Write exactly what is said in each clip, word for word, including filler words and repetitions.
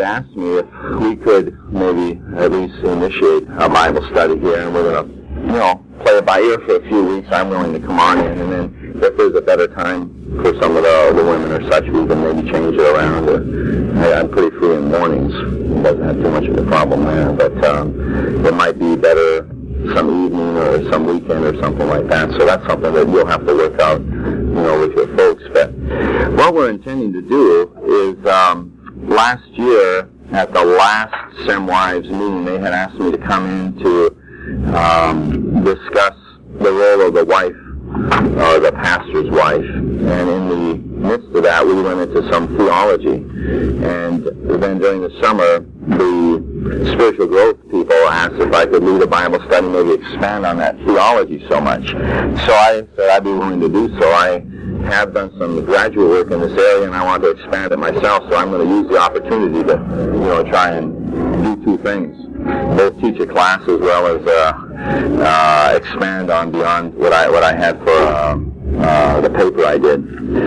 asked me if we could maybe at least initiate a Bible study here, and we're going to, you know, play it by ear for a few weeks. I'm willing to come on in, and then if there's a better time for some of the, the women or such, we can maybe change it around. Or, I, I'm pretty free in mornings. It doesn't have too much of a problem there, but um, it might be better some evening or some weekend or something like that. So that's something that you'll have to work out, you know, with your folks. But what we're intending to do is, um, last year at the last SemWives meeting, they had asked me to come in to um, discuss the role of the wife, or the pastor's wife, and in the midst of that, we went into some theology. And then during the summer, the spiritual growth people asked if I could lead a Bible study, maybe expand on that theology so much. So I said I'd be willing to do so. I have done some graduate work in this area, and I want to expand it myself, so I'm going to use the opportunity to, you know, try and do two things. Both teach a class as well as uh, uh, expand on beyond what I what I had for uh, uh, the paper I did.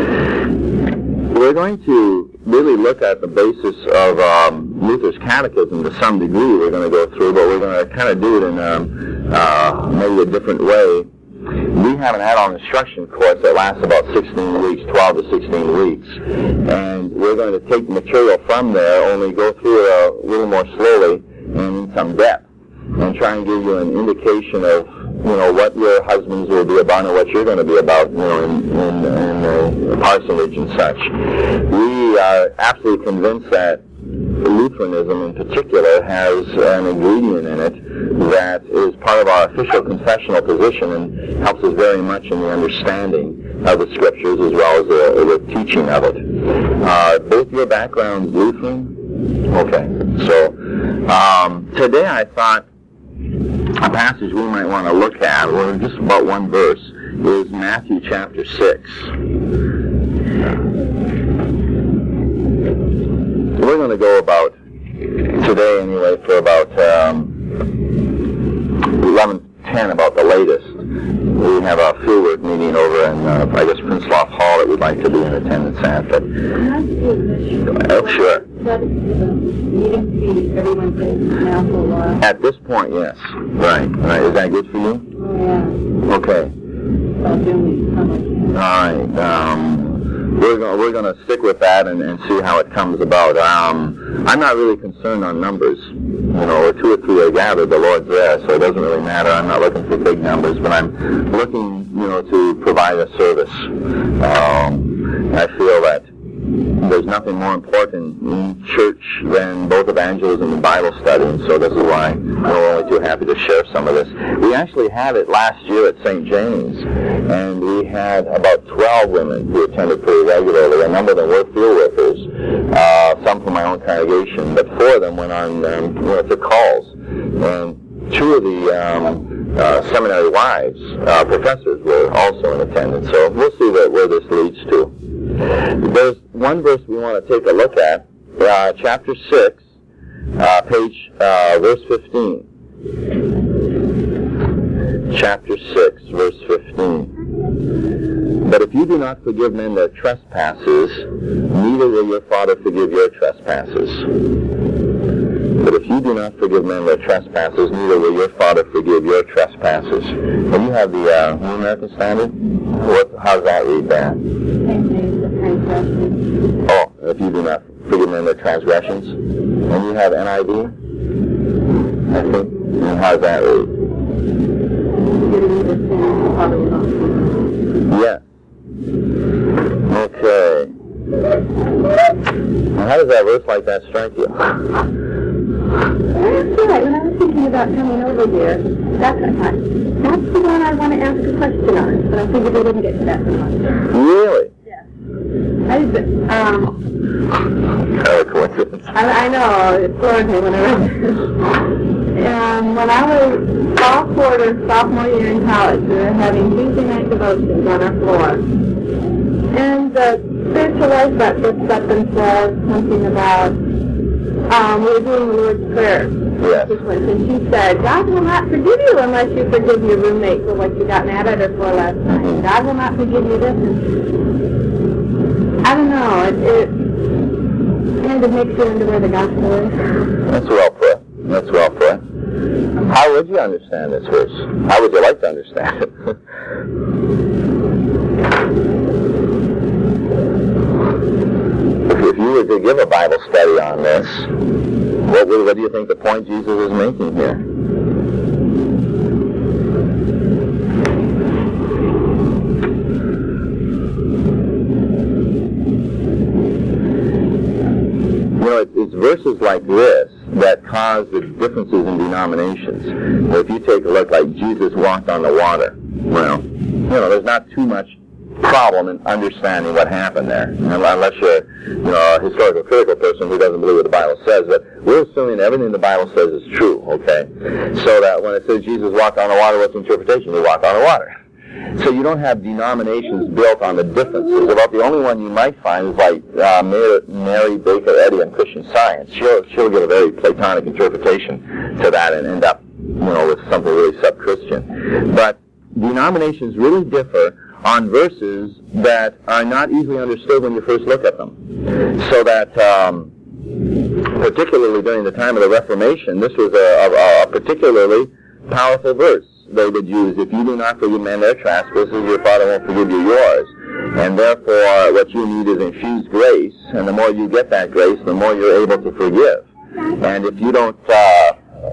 We're going to really look at the basis of um, Luther's Catechism to some degree. We're going to go through, but we're going to kind of do it in um, uh, maybe a different way. We have an add-on instruction course that lasts about sixteen weeks, twelve to sixteen weeks, and we're going to take material from there, only go through it a little more slowly and in some depth, and try and give you an indication of, you know, what your husbands will be about and what you're going to be about, you know, in, in, in the parsonage and such. We are absolutely convinced that Lutheranism in particular has an ingredient in it that is part of our official confessional position and helps us very much in the understanding of the Scriptures as well as the, the teaching of it. Uh, both your backgrounds Lutheran? Okay, so um, today I thought a passage we might want to look at, or just about one verse, is Matthew chapter six. We're going to go about, today anyway, for about um, eleven ten, about the latest. We have a fieldwork meeting over in, uh, I guess, Princeloff Hall that we'd like to be in attendance at. But, oh, sure. At this point, yes. Right. Right. Is that good for you? Yeah. Okay. All right. Um, we're going we're going to stick with that and, and see how it comes about. Um, I'm not really concerned on numbers. You know, where two or three are gathered, the Lord's there, so it doesn't really matter. I'm not looking for big numbers, but I'm looking, you know, to provide a service. Um, I feel that there's nothing more important in church than both evangelism and Bible study, and so this is why we're only too happy to share some of this. We actually had it last year at Saint James, and we had about twelve women who attended pretty regularly. A number of them were field workers, uh, some from my own congregation, but four of them went on, um, you know, to calls. And two of the um, uh, seminary wives, uh, professors, were also in attendance. So we'll see that, where this leads to. There's one verse we want to take a look at, uh, chapter six, uh, page, uh, verse fifteen. Chapter six, verse fifteen. But if you do not forgive men their trespasses, neither will your Father forgive your trespasses. But if you do not forgive men their trespasses, neither will your Father forgive your trespasses. And you have the uh, New American Standard? What, how does that read there? Oh, if you do not forgive men their transgressions. And you have N I V? I think. And how does that read? Yes. Okay. Now, how does that verse like that strike you? That's right. When I was thinking about coming over here, that's that's the one I want to ask a question on, but I figured we didn't get to that one. Really? Yes. I, um, kind of a coincidence. I, I know, it floored me when I read this. Um, when I was fall quarter, sophomore year in college, we were having Tuesday night devotions on our floor. And the spiritual life that gets up and said something about, um, we were doing the Lord's Prayer. Yes. And she said, God will not forgive you unless you forgive your roommate for what you got mad at her for last night. Mm-hmm. God will not forgive you this. And I don't know, it, it, it trying to mix it into where the gospel is. That's well put. That's well put. How would you understand this verse? How would you like to understand it? If you were to give a Bible study on this, what, would, what do you think the point Jesus is making here? You know, it, it's verses like this that cause the differences in denominations. Well, if you take a look, like Jesus walked on the water, well, you know, there's not too much problem in understanding what happened there, unless you're, you know, a historical critical person who doesn't believe what the Bible says. But we're assuming everything the Bible says is true, okay? So that when it says Jesus walked on the water, what's the interpretation? He walked on the water. So you don't have denominations built on the differences. About the only one you might find is like uh, Mary, Mary Baker Eddy on Christian Science. She'll she'll give a very Platonic interpretation to that and end up, you know, with something really sub-Christian. But denominations really differ on verses that are not easily understood when you first look at them. So that, um, particularly during the time of the Reformation, this was a, a, a particularly powerful verse they would use. If you do not forgive men their trespasses, your Father won't forgive you yours. And therefore, what you need is infused grace, and the more you get that grace, the more you're able to forgive. And if you don't uh,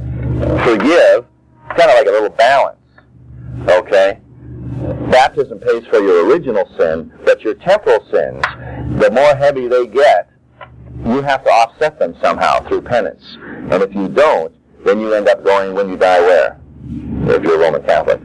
forgive, it's kind of like a little balance, okay? Baptism pays for your original sin, but your temporal sins, the more heavy they get, you have to offset them somehow through penance. And if you don't, then you end up going, when you die, where? If you're a Roman Catholic.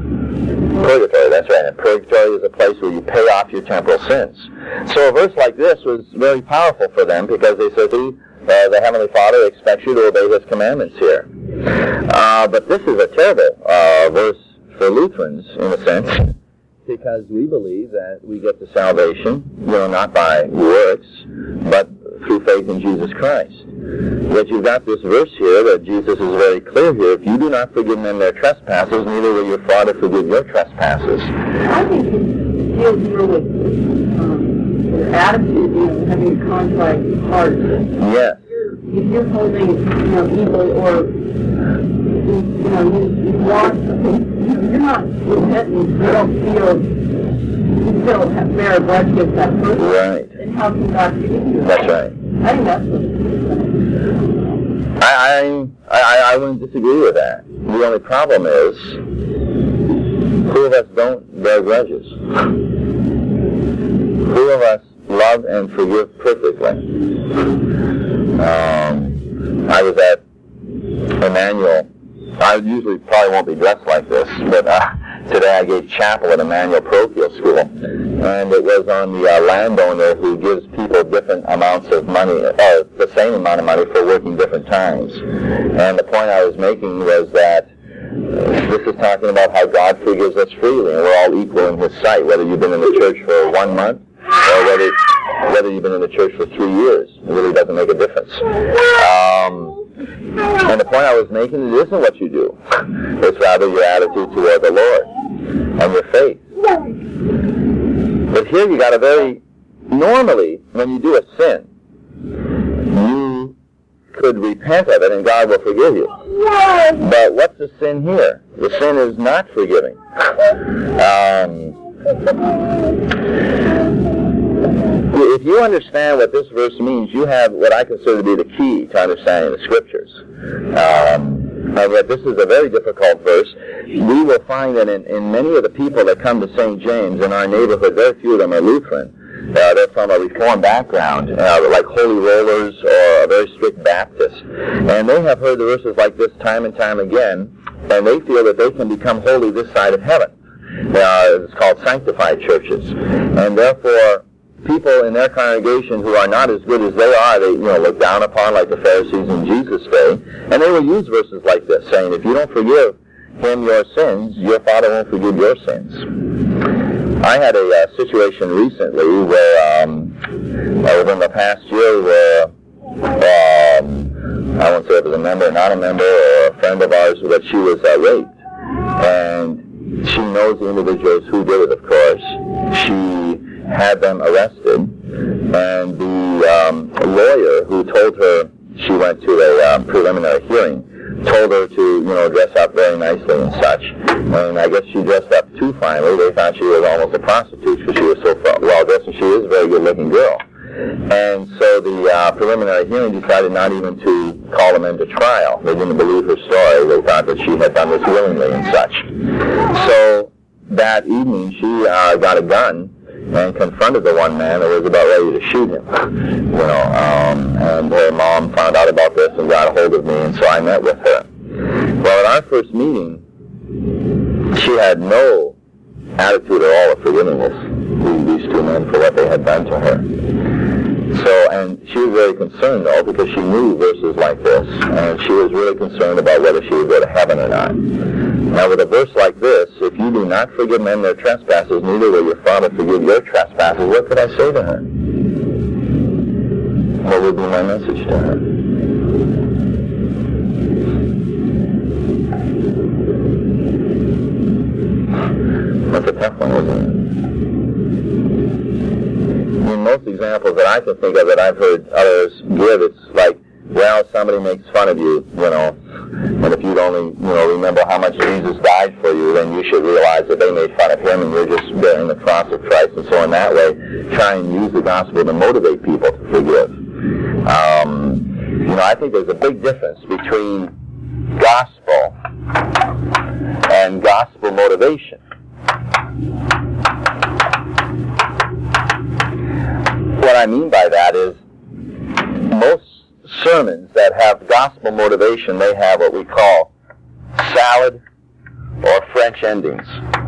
Purgatory, that's right. And purgatory is a place where you pay off your temporal sins. So a verse like this was very powerful for them because they said, uh, the Heavenly Father expects you to obey His commandments here. Uh, but this is a terrible uh, verse for Lutherans, in a sense, because we believe that we get to salvation, you know, not by works, but through faith in Jesus Christ. But you've got this verse here that Jesus is very clear here. If you do not forgive men their trespasses, neither will your Father forgive your trespasses. I think it deals more with um, your attitude, you know, having a contrite heart. Yes. If you're holding, you know, evil or, you know, you, you want something, you're not repentant, you don't feel, you still have bear a grudge against that person. Right. And how can God forgive you? That's right. I think that's what it is. I, I, I, I wouldn't disagree with that. The only problem is, who of us don't bear grudges? Who of us love and forgive perfectly? Um, I was at Emmanuel. I usually probably won't be dressed like this, but uh, today I gave chapel at Emmanuel Parochial School, and it was on the uh, landowner who gives people different amounts of money, or the same amount of money for working different times. And the point I was making was that this is talking about how God forgives us freely, and we're all equal in His sight, whether you've been in the church for one month or whether whether you've been in the church for three years. It really doesn't make a difference. Um, and the point I was making, it isn't what you do. It's rather your attitude toward the Lord and your faith. But here you got a very, normally, when you do a sin, you could repent of it and God will forgive you. But what's the sin here? The sin is not forgiving. Um, if you understand what this verse means, you have what I consider to be the key to understanding the Scriptures. Um, and that this is a very difficult verse. We will find that in, in many of the people that come to Saint James in our neighborhood, very few of them are Lutheran. Uh, they're from a Reformed background, uh, like Holy Rollers or a very strict Baptist. And they have heard the verses like this time and time again, and they feel that they can become holy this side of heaven. Uh, it's called sanctified churches. And therefore, people in their congregation who are not as good as they are, they, you know, look down upon, like the Pharisees in Jesus' day, and they will use verses like this, saying, if you don't forgive him your sins, your Father won't forgive your sins. I had a uh, situation recently where, um, within the past year, where, um, I won't say it was a member, not a member, or a friend of ours, that she was uh, raped. And she knows the individuals who did it, of course. She had them arrested, And the um, lawyer who told her she went to a um, preliminary hearing told her to, you know, dress up very nicely and such. And I guess she dressed up too finely. They thought she was almost a prostitute because she was so well dressed, and she is a very good-looking girl. And so the uh, preliminary hearing decided not even to call them into trial. They didn't believe her story. They thought that she had done this willingly and such. So that evening she uh, got a gun and confronted the one man that was about ready to shoot him. You know, um, and her mom found out about this and got a hold of me, and so I met with her. Well, at our first meeting, she had no attitude at all of forgiving this, these two men for what they had done to her. So, and she was very concerned, though, because she knew verses like this, and she was really concerned about whether she would go to heaven or not. Now, with a verse like this, if you do not forgive men their trespasses, neither will your Father forgive your trespasses, what could I say to her? What would be my message to her? That's a tough one, isn't it? In most examples that I can think of that I've heard others give, it's like, well, somebody makes fun of you, you know, and if you'd only, you know, remember how much Jesus died for you, then you should realize that they made fun of him and you're just bearing the cross of Christ. And so in that way, try and use the gospel to motivate people to forgive. Um, you know, I think there's a big difference between gospel and gospel motivation. What I mean by that is most sermons that have gospel motivation, they have what we call salad or French endings.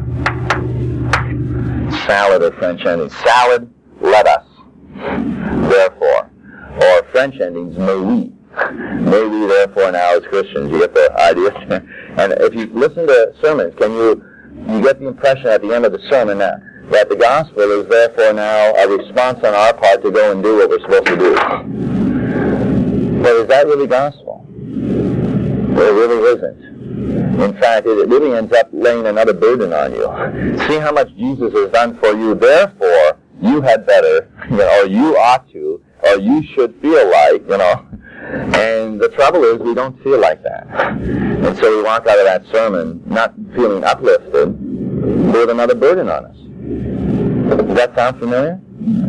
Salad or French endings. Salad, let us. Therefore. Or French endings, may we. May we therefore now as Christians. You get the idea? And if you listen to sermons, can you, you get the impression at the end of the sermon that that the gospel is therefore now a response on our part to go and do what we're supposed to do. But is that really gospel? It really isn't. In fact, it really ends up laying another burden on you. See how much Jesus has done for you, therefore you had better, you know, or you ought to, or you should feel like, you know. And the trouble is we don't feel like that. And so we walk out of that sermon not feeling uplifted with another burden on us. Does that sound familiar?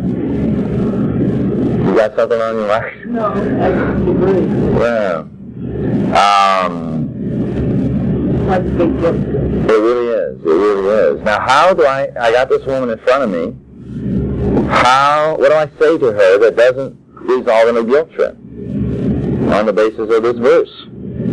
You got something on your mind? No, I agree. Well, um, That's a big difference. it really is. It really is. Now, how do I, I got this woman in front of me, how, what do I say to her that doesn't result in a guilt trip on the basis of this verse?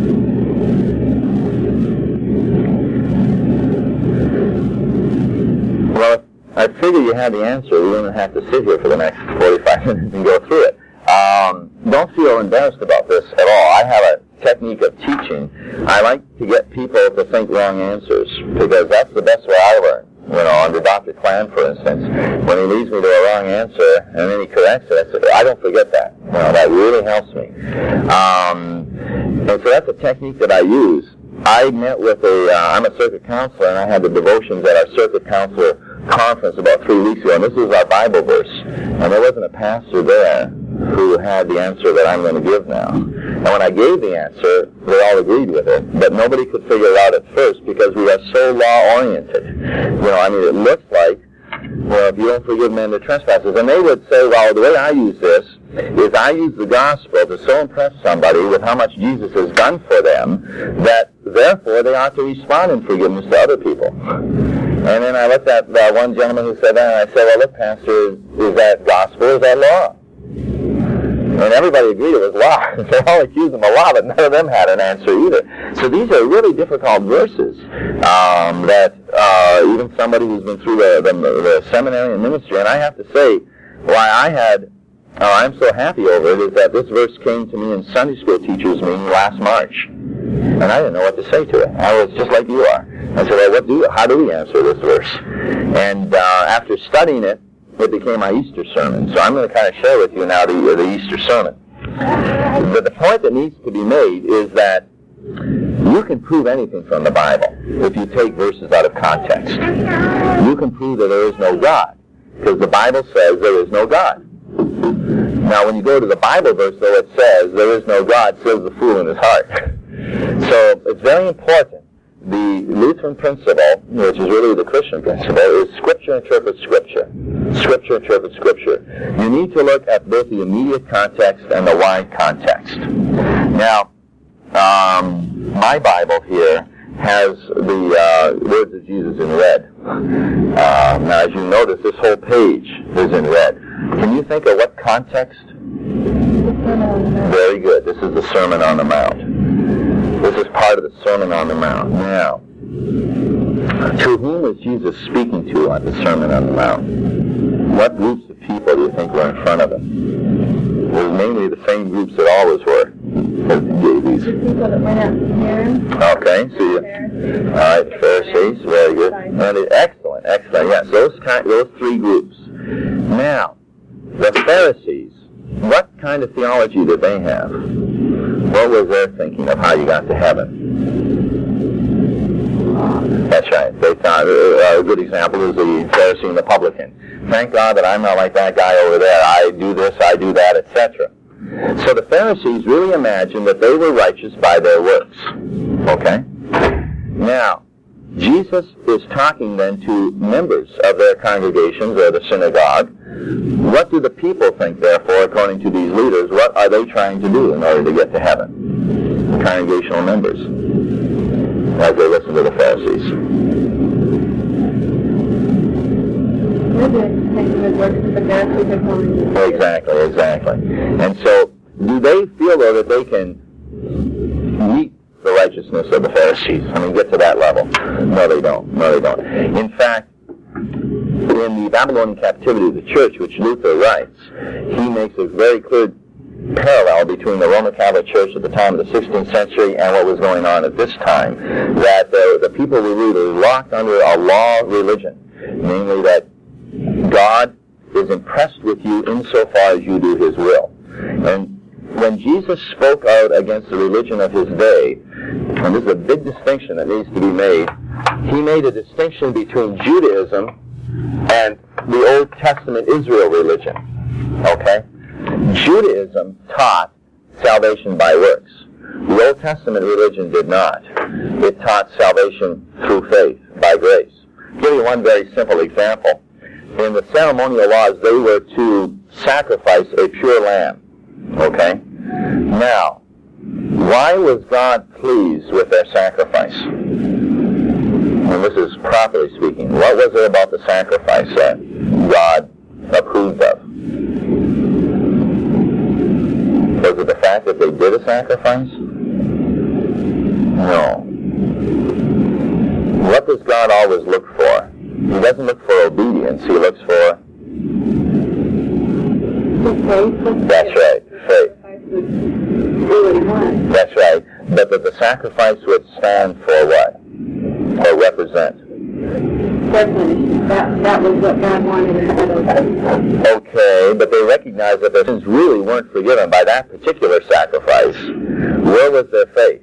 Well, I figure you had the answer. We wouldn't have to sit here for the next forty-five minutes and go through it. Um, don't feel embarrassed about this at all. I have a technique of teaching. I like to get people to think wrong answers because that's the best way I learn. You know, under Doctor Klan, for instance, when he leads me to a wrong answer and then he corrects it, I don't forget that. You know, that really helps me. Um, and so that's a technique that I use. I met with a, uh, I'm a circuit counselor, and I had the devotions at our circuit counselor conference about three weeks ago, and this is our Bible verse. And there wasn't a pastor there who had the answer that I'm going to give now. And when I gave the answer, they all agreed with it, but nobody could figure it out at first because we are so law-oriented. You know, I mean, it looks like, well, if you don't forgive men their trespasses, and they would say, well, the way I use this is I use the gospel to so impress somebody with how much Jesus has done for them that therefore they ought to respond in forgiveness to other people. And then I looked at uh, one gentleman who said that, and I said, well, look, Pastor, is that gospel or is that law? And everybody agreed it was law. They all accused him of law, but none of them had an answer either. So these are really difficult verses um, that uh, even somebody who's been through the, the, the seminary and ministry, and I have to say, why I had, oh, I'm so happy over it, is that this verse came to me in Sunday school teachers' meeting last March. And I didn't know what to say to it. I was just like you are. I said, well, what do, how do we answer this verse? And uh, after studying it, it became my Easter sermon. So I'm going to kind of share with you now the, the Easter sermon. But the point that needs to be made is that you can prove anything from the Bible if you take verses out of context. You can prove that there is no God, because the Bible says there is no God. Now, when you go to the Bible verse, though, it says, there is no God, says the fool in his heart. So it's very important. The Lutheran principle, which is really the Christian principle, is Scripture interprets Scripture. Scripture interprets Scripture. You need to look at both the immediate context and the wide context. Now, um, my Bible here has the uh, words of Jesus in red. Uh, now, as you notice, this whole page is in red. Can you think of what context? Very good. This is the Sermon on the Mount. This is part of the Sermon on the Mount. Now, to whom was Jesus speaking to on the Sermon on the Mount? What groups of people do you think were in front of him? It was mainly the same groups that always were. Okay, so you, all right, Pharisees, very good. And it, excellent, excellent. Yes, those kind, those three groups. Now, the Pharisees, what kind of theology did they have? What was their thinking of how you got to heaven? That's right. They thought uh, a good example is the Pharisee and the publican. Thank God that I'm not like that guy over there. I do this, I do that, et cetera. So the Pharisees really imagined that they were righteous by their works. Okay? Now, Jesus is talking then to members of their congregations or the synagogue. What do the people think, therefore, according to these leaders? What are they trying to do in order to get to heaven? The congregational members, as they listen to the Pharisees. Exactly, exactly. And so, do they feel, though, that they can meet the righteousness of the Pharisees? I mean, get to that level? No, they don't. No, they don't. In fact, in the Babylonian captivity of the church, which Luther writes, he makes a very clear parallel between the Roman Catholic Church at the time of the sixteenth century and what was going on at this time, that the, the people were really locked under a law religion, namely that God is impressed with you insofar as you do His will. And when Jesus spoke out against the religion of His day, and this is a big distinction that needs to be made, He made a distinction between Judaism and the Old Testament Israel religion. Okay? Judaism taught salvation by works. The Old Testament religion did not. It taught salvation through faith, by grace. I'll give you one very simple example. In the ceremonial laws, they were to sacrifice a pure lamb. Okay? Now, why was God pleased with their sacrifice? And this is properly speaking. What was it about the sacrifice that God approved of? Was it the fact that they did a sacrifice? No. What does God always look for? He doesn't look for obedience. He looks for... faith. That's right, faith. That's right. But that the sacrifice would stand for what? Or represent? Definitely. That, that was what God wanted instead of... Okay, but they recognized that their sins really weren't forgiven by that particular sacrifice. Where was their faith?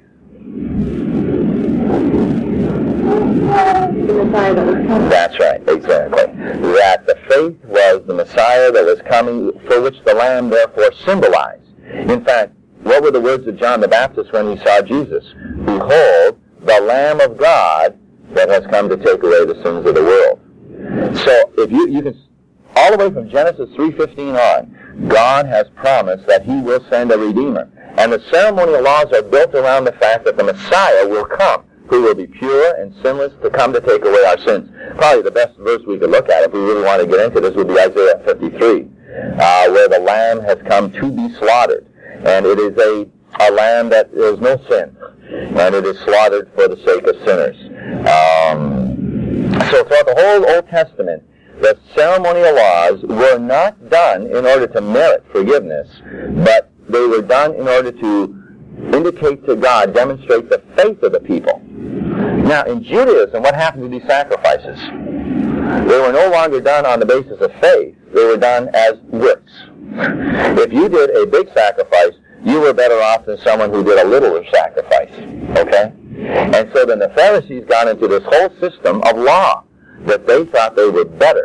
The Messiah that was coming. That's right, exactly. That the faith was the Messiah that was coming, for which the Lamb therefore symbolized. In fact, what were the words of John the Baptist when he saw Jesus? Behold, the Lamb of God that has come to take away the sins of the world. So, if you, you can, all the way from Genesis three fifteen on, God has promised that He will send a Redeemer. And the ceremonial laws are built around the fact that the Messiah will come, who will be pure and sinless to come to take away our sins. Probably the best verse we could look at if we really want to get into this would be Isaiah fifty-three, uh, where the Lamb has come to be slaughtered. And it is a, a lamb that is no sin, and it is slaughtered for the sake of sinners. Um, so throughout the whole Old Testament, the ceremonial laws were not done in order to merit forgiveness, but they were done in order to indicate to God, demonstrate the faith of the people. Now, in Judaism, what happened to these sacrifices? They were no longer done on the basis of faith. They were done as works. If you did a big sacrifice, you were better off than someone who did a littler sacrifice. Okay? And so then the Pharisees got into this whole system of law, that they thought they were better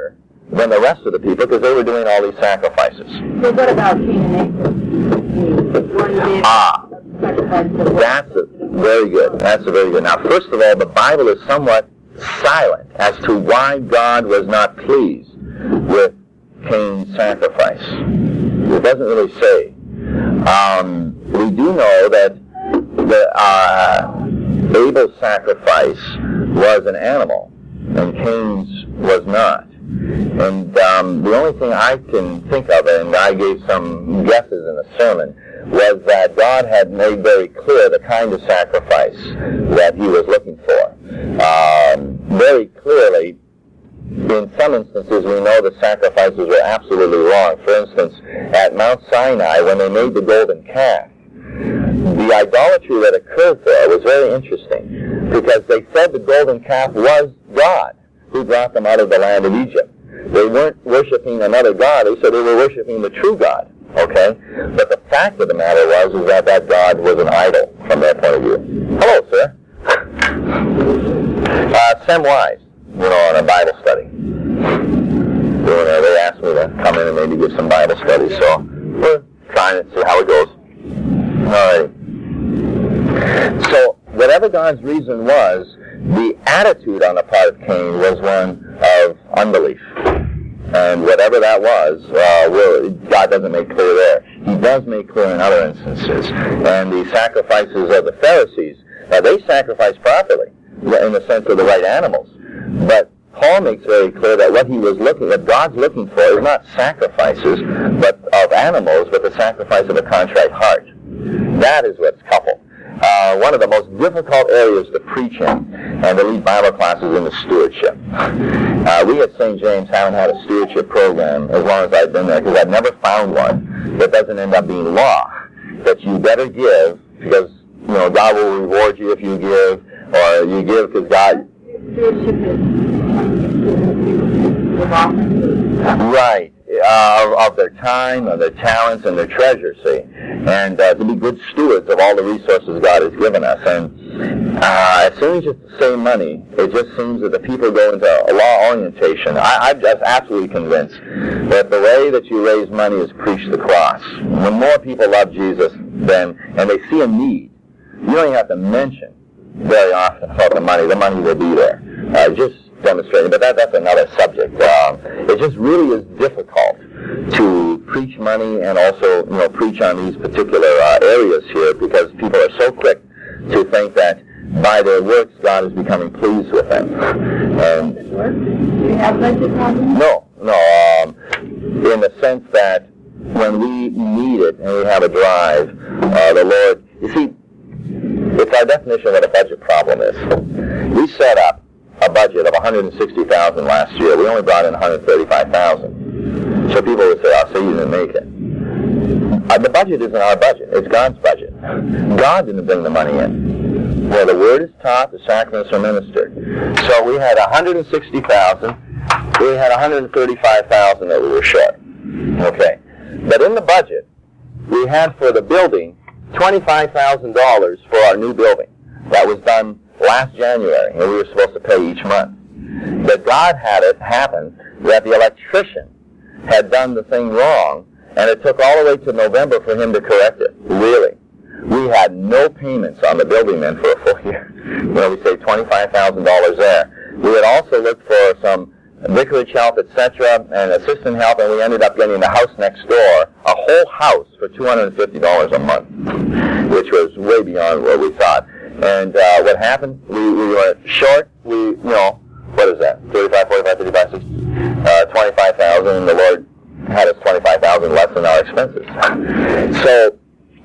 than the rest of the people because they were doing all these sacrifices. So what about Cain and Abel? Ah, that's a, very good. That's a very good. Now, first of all, the Bible is somewhat silent as to why God was not pleased with Cain's sacrifice. It doesn't really say. Um, we do know that the, uh, Abel's sacrifice was an animal, and Cain's was not. And um, the only thing I can think of, and I gave some guesses in the sermon, was that God had made very clear the kind of sacrifice that he was looking for. Um, very clearly, in some instances, we know the sacrifices were absolutely wrong. For instance, at Mount Sinai, when they made the golden calf, the idolatry that occurred there was very interesting, because they said the golden calf was God who brought them out of the land of Egypt. They weren't worshiping another God, they said they were worshiping the true God. Okay? But the fact of the matter was is that that God was an idol from their point of view. Hello, sir. uh, Sam Wise, you know, on a Bible study. You know, they asked me to come in and maybe give some Bible studies, so we're trying to see how it goes. All right. So, whatever God's reason was, the attitude on the part of Cain was one of unbelief. And whatever that was, uh, well, God doesn't make clear there. He does make clear in other instances. And the sacrifices of the Pharisees, uh, they sacrificed properly, in the sense of the right animals. But Paul makes very clear that what he was looking, what God's looking for is not sacrifices but of animals, but the sacrifice of a contrite heart. That is what's coupled. Uh, one of the most difficult areas to preach in and to lead Bible classes in the stewardship. Uh, we at Saint James haven't had a stewardship program as long as I've been there, because I've never found one that doesn't end up being law, that you better give because, you know, God will reward you if you give, or you give because God... Right. Uh, of their time, of their talents, and their treasure, see. And uh, to be good stewards of all the resources God has given us. And uh, as soon as you say money, it just seems that the people go into a law orientation. I, I'm just absolutely convinced that the way that you raise money is preach the cross. When more people love Jesus, then, and they see a need, you don't even have to mention very often about the money. The money will be there. Uh, just demonstrating, but that, that's another subject. Um, it just really is difficult to preach money and also, you know, preach on these particular uh, areas here, because people are so quick to think that by their works God is becoming pleased with them. And do you have budget problems? No, no. Um, in the sense that when we need it and we have a drive, uh, the Lord, you see, it's our definition of what a budget problem is. We set up a budget of one hundred sixty thousand dollars last year. We only brought in one hundred thirty-five thousand dollars. So people would say, "Oh, so you didn't make it." Uh, the budget isn't our budget. It's God's budget. God didn't bring the money in. Where the Word is taught, the sacraments are ministered. So we had one hundred sixty thousand dollars. We had one hundred thirty-five thousand dollars that we were short. Okay. But in the budget, we had for the building twenty-five thousand dollars for our new building. That was done last January, and we were supposed to pay each month. But God had it happen that the electrician had done the thing wrong, and it took all the way to November for him to correct it. Really. We had no payments on the building then for a full year. You know, we saved twenty-five thousand dollars there. We had also looked for some vicarage help, et cetera, and assistant help, and we ended up getting the house next door, a whole house for two hundred fifty dollars a month, which was way beyond what we thought. And uh, what happened? We, we were short. We, you know, what is that? thirty-five, forty-five, fifty-five, sixty, uh, twenty-five thousand, and the Lord had us twenty-five thousand less than our expenses. So,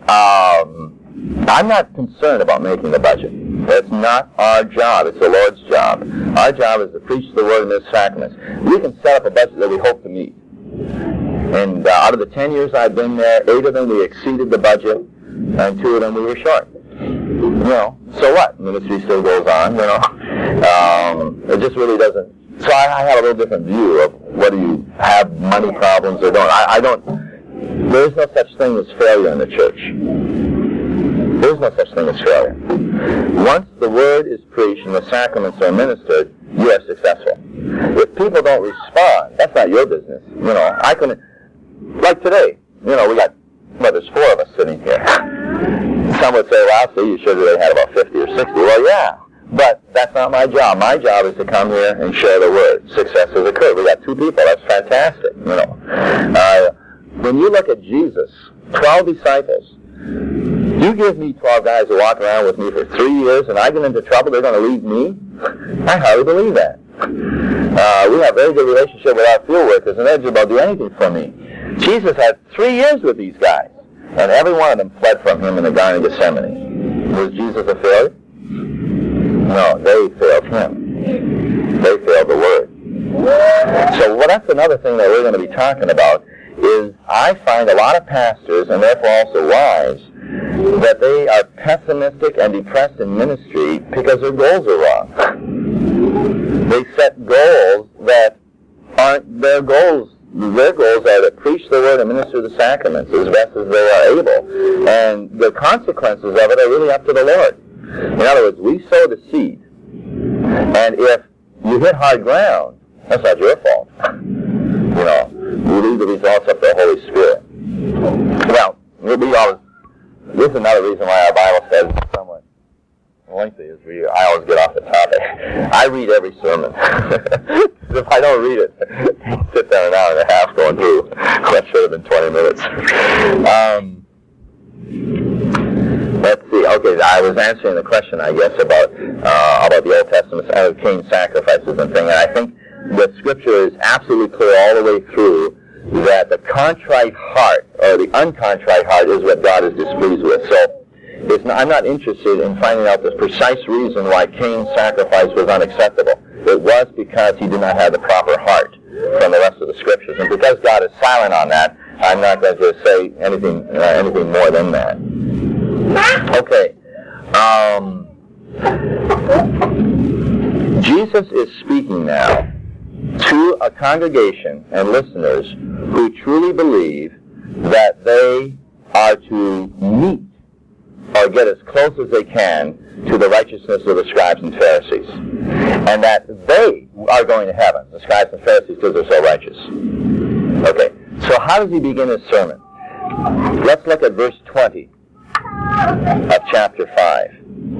um, I'm not concerned about making the budget. It's not our job. It's the Lord's job. Our job is to preach the Word in His sacraments. We can set up a budget that we hope to meet. And uh, out of the ten years I've been there, eight of them we exceeded the budget, and two of them we were short. You know, so what? Ministry still goes on, you know. Um, it just really doesn't. So I, I have a little different view of whether you have money problems or don't. I, I don't. There is no such thing as failure in the church. There is no such thing as failure. Once the Word is preached and the sacraments are ministered, you are successful. If people don't respond, that's not your business. You know, I can, like today, you know, we got, well, there's four of us sitting here. Some would say, well, see, you should have had about fifty or sixty. Well, yeah, but that's not my job. My job is to come here and share the word. Success has occurred. We got two people. That's fantastic, you know. Uh, when you look at Jesus, twelve disciples, you give me twelve guys who walk around with me for three years and I get into trouble, they're going to leave me? I hardly believe that. Uh, we have a very good relationship with our field workers, and they're just about do anything for me. Jesus had three years with these guys, and every one of them fled from him in the Garden of Gethsemane. Was Jesus a failure? No, they failed him. They failed the Word. So well, that's another thing that we're going to be talking about, is I find a lot of pastors, and therefore also wives, that they are pessimistic and depressed in ministry because their goals are wrong. They set goals that aren't their goals. Their goals are to preach the word and minister the sacraments as best as they are able. And the consequences of it are really up to the Lord. In other words, we sow the seed, and if you hit hard ground, that's not your fault. You know, you leave the results up to the Holy Spirit. Well, we always, this is another reason why our Bible study is somewhat lengthy, is we, I always get off the topic. I read every sermon. If I don't read it, sit there an hour and a half going through. That should have been twenty minutes. Um, let's see. Okay, I was answering the question, I guess, about uh, about the Old Testament, uh, Cain's sacrifices and thing, and I think the Scripture is absolutely clear all the way through that the contrite heart, or the uncontrite heart, is what God is displeased with. So it's not, I'm not interested in finding out the precise reason why Cain's sacrifice was unacceptable. It was because he did not have the proper heart from the rest of the Scriptures. And because God is silent on that, I'm not going to say anything uh, anything more than that. Okay. Um, Jesus is speaking now to a congregation and listeners who truly believe that they are to meet or get as close as they can to the righteousness of the scribes and Pharisees, and that they are going to heaven, the scribes and Pharisees, because they're so righteous. Okay, so how does he begin his sermon? Let's look at verse twenty of chapter five.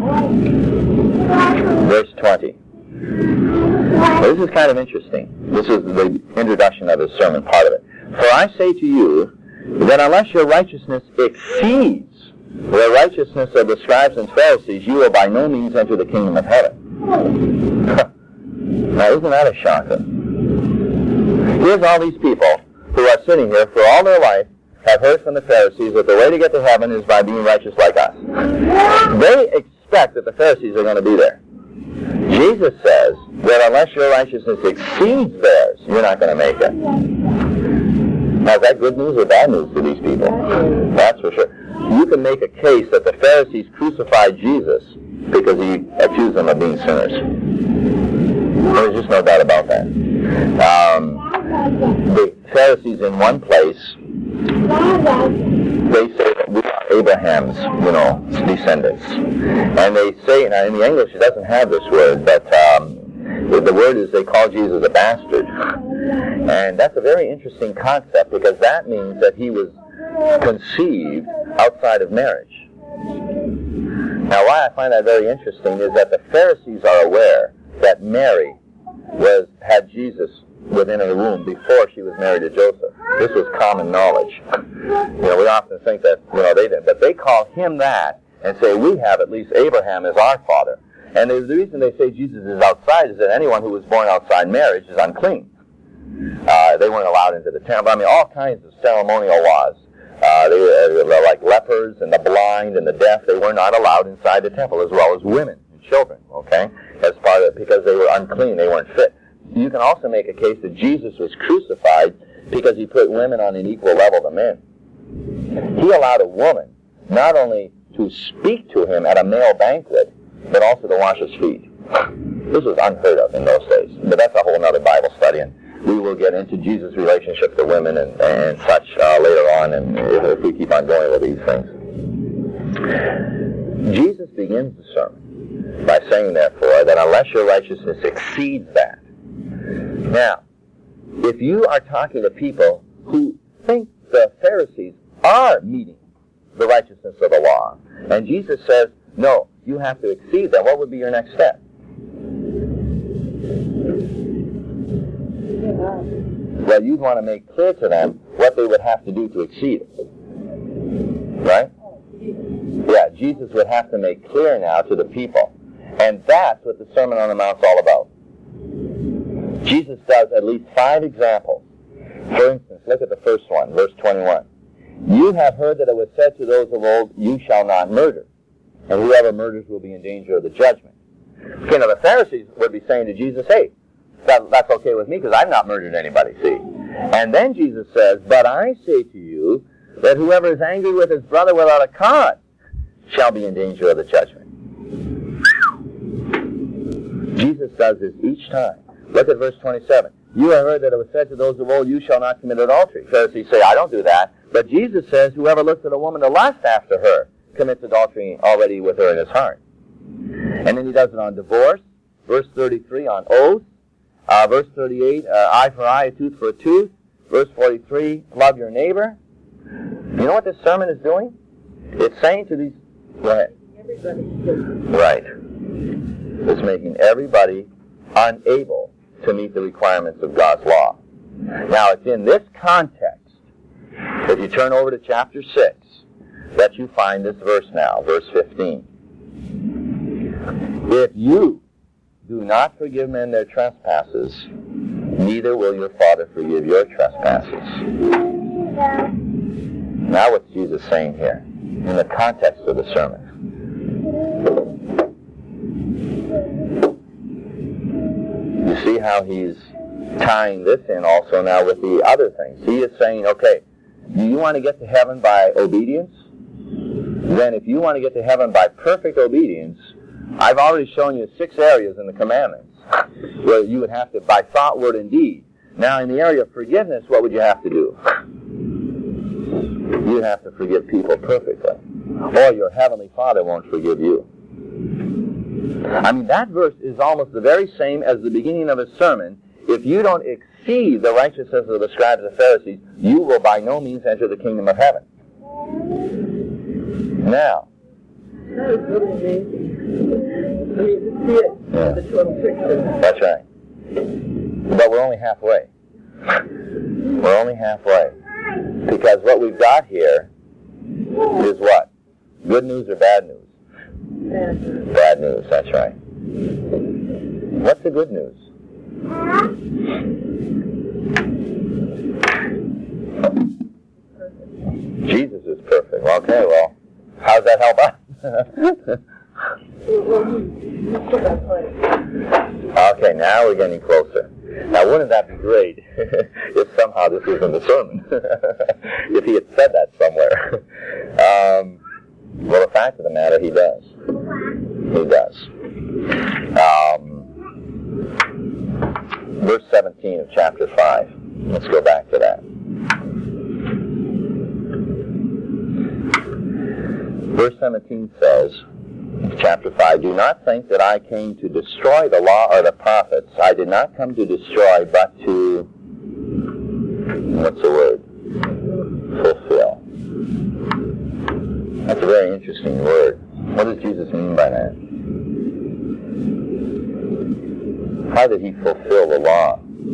Verse twenty. Well, this is kind of interesting. This is the introduction of his sermon, part of it. For I say to you that unless your righteousness exceeds the righteousness of the scribes and Pharisees, you will by no means enter the kingdom of heaven. Now, isn't that a shocker? Here's all these people who are sitting here for all their life, have heard from the Pharisees that the way to get to heaven is by being righteous like us. They expect that the Pharisees are going to be there. Jesus says that unless your righteousness exceeds theirs, you're not going to make it. Now, is that good news or bad news to these people? That's for sure. You can make a case that the Pharisees crucified Jesus because he accused them of being sinners. There's just no doubt about that. Um, the Pharisees in one place, they say that we are Abraham's, you know, descendants. And they say, now in the English it doesn't have this word, but um, the word is they call Jesus a bastard. And that's a very interesting concept, because that means that he was conceived outside of marriage. Now, why I find that very interesting is that the Pharisees are aware that Mary was had Jesus within her womb before she was married to Joseph. This was common knowledge. You know, we often think that, you know, they didn't, but they call him that and say, we have at least Abraham as our father. And the reason they say Jesus is outside is that anyone who was born outside marriage is unclean. Uh, they weren't allowed into the temple. I mean, all kinds of ceremonial laws. Uh, they were like lepers and the blind and the deaf. They were not allowed inside the temple, as well as women and children, okay, as part of it, because they were unclean. They weren't fit. You can also make a case that Jesus was crucified because he put women on an equal level to men. He allowed a woman not only to speak to him at a male banquet, but also to wash his feet. This was unheard of in those days. But that's a whole other Bible study, and we will get into Jesus' relationship to women and, and such uh, later on, and if, if we keep on going with these things. Jesus begins the sermon by saying, therefore, that unless your righteousness exceeds that, Now, if you are talking to people who think the Pharisees are meeting the righteousness of the law, and Jesus says, no, you have to exceed that, what would be your next step? Well, you'd want to make clear to them what they would have to do to exceed it. Right? Yeah, Jesus would have to make clear now to the people. And that's what the Sermon on the Mount's all about. Jesus does at least five examples. For instance, look at the first one, verse twenty-one. You have heard that it was said to those of old, you shall not murder, and whoever murders will be in danger of the judgment. Okay, now the Pharisees would be saying to Jesus, hey, that, that's okay with me because I've not murdered anybody, see. And then Jesus says, but I say to you that whoever is angry with his brother without a cause shall be in danger of the judgment. Jesus does this each time. Look at verse twenty-seven. You have heard that it was said to those of old, you shall not commit adultery. Pharisees say, I don't do that. But Jesus says, whoever looks at a woman to lust after her commits adultery already with her in his heart. And then he does it on divorce. Verse thirty-three, on oath. Uh, verse thirty-eight, uh, eye for eye, a tooth for a tooth. Verse forty-three, love your neighbor. You know what this sermon is doing? It's saying to these... Go ahead. Everybody. Right. It's making everybody unable to meet the requirements of God's law. Now, it's in this context, if you turn over to chapter six, that you find this verse now, verse fifteen. If you do not forgive men their trespasses, neither will your Father forgive your trespasses. Now what's Jesus saying here, in the context of the sermon? You see how he's tying this in also now with the other things. He is saying, okay, do you want to get to heaven by obedience? Then if you want to get to heaven by perfect obedience, I've already shown you six areas in the commandments where you would have to, by thought, word, and deed. Now, in the area of forgiveness, what would you have to do? You'd have to forgive people perfectly, or your heavenly Father won't forgive you. I mean, that verse is almost the very same as the beginning of his sermon. If you don't exceed the righteousness of the scribes and Pharisees, you will by no means enter the kingdom of heaven. Now, that is really amazing. I mean, to see it, yeah. The total picture. That's right. But we're only halfway. We're only halfway. Because what we've got here is what? Good news or bad news? Bad news. Bad news, that's right. What's the good news? Jesus is perfect. Okay, well, how's that help us? Okay, now we're getting closer. Now, wouldn't that be great if somehow this isn't the sermon? If he had said that somewhere. Um, well, the fact of the matter, he does. He does. Um, verse seventeen of chapter five. Let's go back to that. Verse seventeen says, chapter five, do not think that I came to destroy the law or the prophets. I did not come to destroy, but to, what's the word? Fulfill. That's a very interesting word. What does Jesus mean by that? How did he fulfill the law?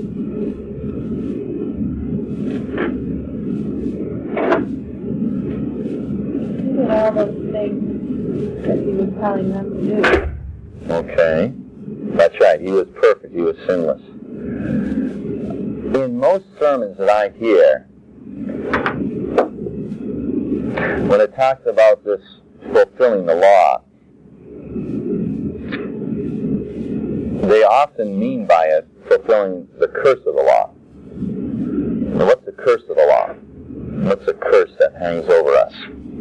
Did all those things that he was telling them to do. Okay. That's right. He was perfect. He was sinless. In most sermons that I hear, when it talks about this fulfilling the law, they often mean by it fulfilling the curse of the law. And what's the curse of the law? What's the curse that hangs over us?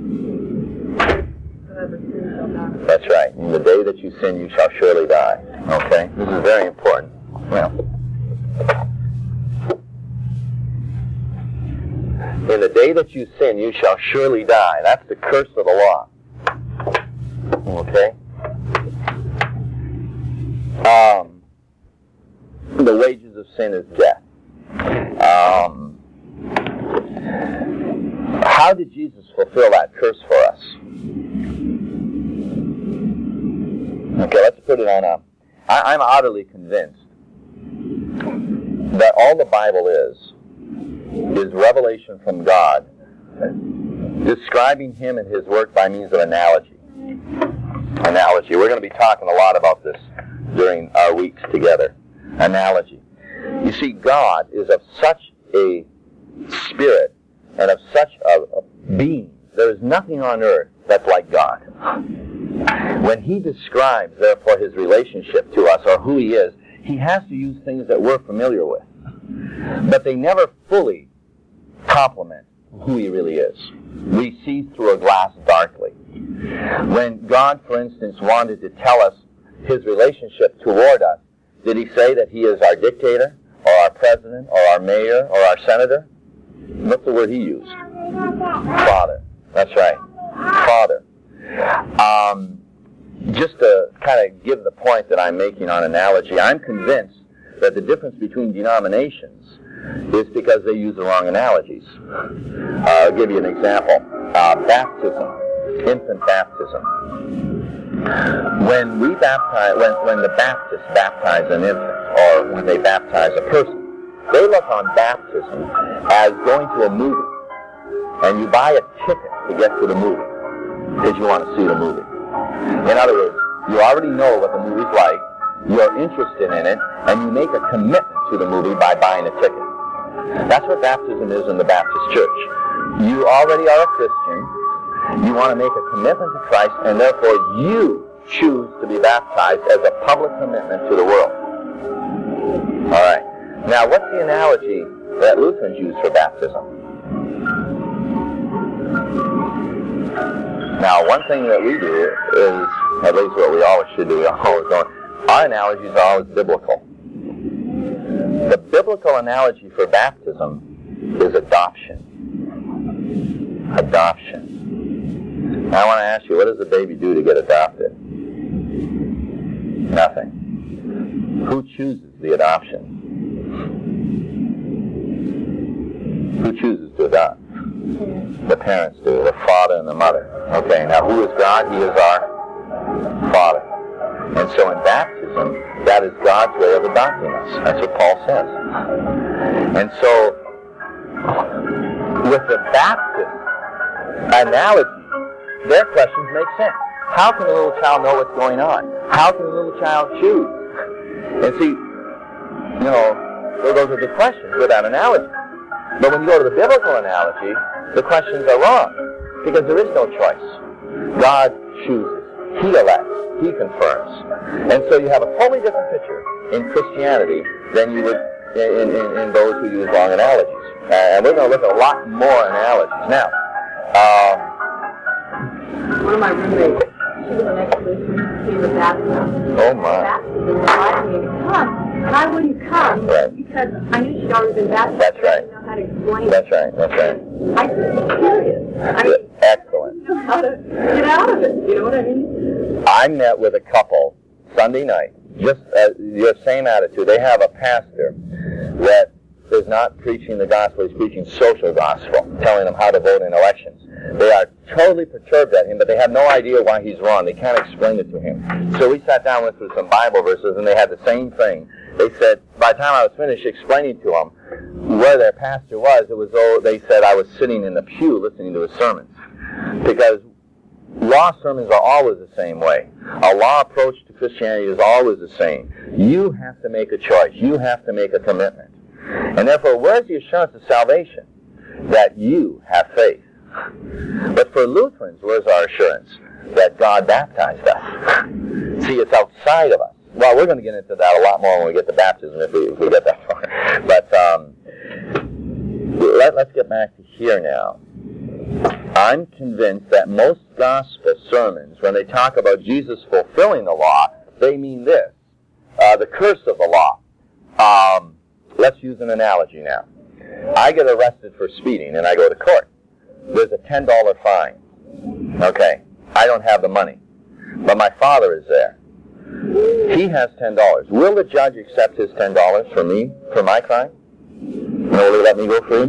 That's right. In the day that you sin, you shall surely die. Okay? This is very important. Well, in the day that you sin, you shall surely die. That's the curse of the law. Okay? Um, the wages of sin is death. Um, how did Jesus fulfill that curse for us? Okay, let's put it on a... I, I'm utterly convinced that all the Bible is, is revelation from God, describing Him and His work by means of analogy. Analogy. We're going to be talking a lot about this during our weeks together. Analogy. You see, God is of such a spirit and of such a, a being. There is nothing on earth that's like God. When He describes, therefore, His relationship to us or who He is, He has to use things that we're familiar with. But they never fully complement who He really is. We see through a glass darkly. When God, for instance, wanted to tell us His relationship toward us, did He say that He is our dictator, or our president, or our mayor, or our senator? What's the word He used? Father. That's right. Father. Um, just to kind of give the point that I'm making on analogy, I'm convinced that the difference between denominations is because they use the wrong analogies. Uh, I'll give you an example. Uh, baptism. Infant baptism. When we baptize, when, when the Baptists baptize an infant, or when they baptize a person, they look on baptism as going to a movie. And you buy a ticket to get to the movie, because you want to see the movie. In other words, you already know what the movie's like, you're interested in it, and you make a commitment to the movie by buying a ticket. That's what baptism is in the Baptist church. You already are a Christian. You want to make a commitment to Christ, and therefore you choose to be baptized as a public commitment to the world. All right. Now, what's the analogy that Lutherans use for baptism? Now, one thing that we do is, at least what we always should do, we always don't, our analogies are always biblical. The biblical analogy for baptism is adoption. Adoption. Now I want to ask you, what does a baby do to get adopted? Nothing. Who chooses the adoption? Who chooses to adopt? The parents do, the father and the mother. Okay, now who is God? He is our Father. And so in baptism, that is God's way of adopting us. That's what Paul says. And so, with the Baptist analogy, their questions make sense. How can a little child know what's going on? How can a little child choose? And see, you know, those are the questions with that analogy. But when you go to the biblical analogy, the questions are wrong, because there is no choice. God chooses. He elects. He confirms. And so you have a totally different picture in Christianity than you would in, in, in those who use wrong analogies. Uh, and we're going to look at a lot more analogies. Now, um, one of my roommates, she was an ex-Lutheran. She was baptized. Oh, my. Baptism invited me to come. And I wouldn't come right. because I knew she'd already been baptized. That's right. I didn't know how to explain That's it. right. That's right. I was curious. I mean, excellent. I didn't know how to get out of it. You know what I mean? I met with a couple Sunday night, just uh, your same attitude. They have a pastor that is not preaching the gospel, he's preaching social gospel, telling them how to vote in elections. They are totally perturbed at him, but they have no idea why he's wrong. They can't explain it to him. So we sat down, went through some Bible verses, and they had the same thing. They said, by the time I was finished explaining to them where their pastor was, it was though they said I was sitting in the pew listening to his sermons. Because law sermons are always the same way. A law approach to Christianity is always the same. You have to make a choice. You have to make a commitment. And therefore, where's the assurance of salvation? That you have faith. But for Lutherans, where's our assurance? That God baptized us. See, it's outside of us. Well, we're going to get into that a lot more when we get to baptism, if we, if we get that far. But um, let, let's get back to here now. I'm convinced that most gospel sermons, when they talk about Jesus fulfilling the law, they mean this, uh, the curse of the law. Um, let's use an analogy now. I get arrested for speeding, and I go to court. There's a ten dollar fine. Okay, I don't have the money, but my father is there. He has ten dollars. Will the judge accept his ten dollars for me, for my crime? And will he let me go free?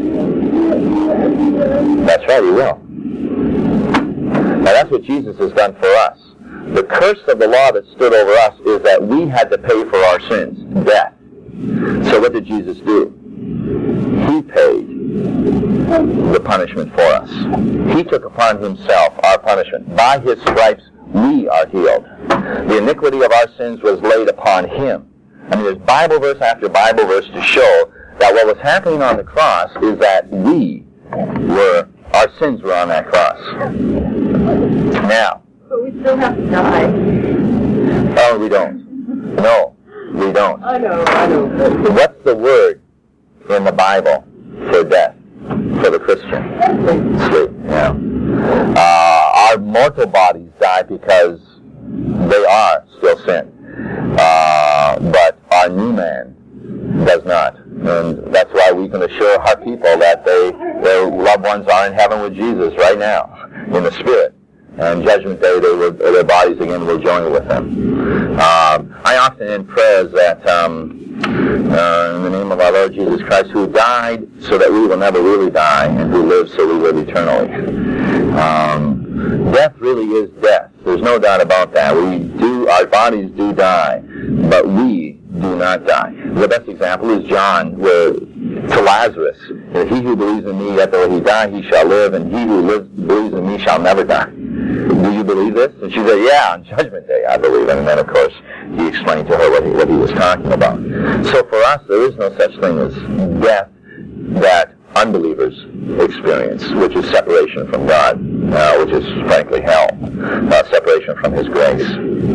That's right, he will. Now that's what Jesus has done for us. The curse of the law that stood over us is that we had to pay for our sins, death. So what did Jesus do? He paid the punishment for us. He took upon himself our punishment. By his stripes we are healed. The iniquity of our sins was laid upon him. I mean, there's Bible verse after Bible verse to show that what was happening on the cross is that we were, our sins were on that cross. Now, but we still have to die. Oh, we don't. No, we don't. I know, I know. What's the word in the Bible for death, for the Christian? Sleep. Yeah. Uh, our mortal bodies die because they are still sin. Uh, but our new man does not. And that's why we can assure our people that they, their loved ones are in heaven with Jesus right now, in the Spirit. And Judgment Day, they will, their bodies again will join with them. Um, I often end prayers that, um, uh, in the name of our Lord Jesus Christ, who died so that we will never really die, and who lives so we live eternally. Um, death really is death. There's no doubt about that. We do, our bodies do die, but we do not die. The best example is John, where to Lazarus, he who believes in me, yet though he die, he shall live, and he who lives, believes in me shall never die. Do you believe this? And she said, yeah, on Judgment Day, I believe it. And then, of course, he explained to her what he, what he was talking about. So for us, there is no such thing as death that unbelievers experience, which is separation from God, uh, which is, frankly, hell. Uh, separation from his grace.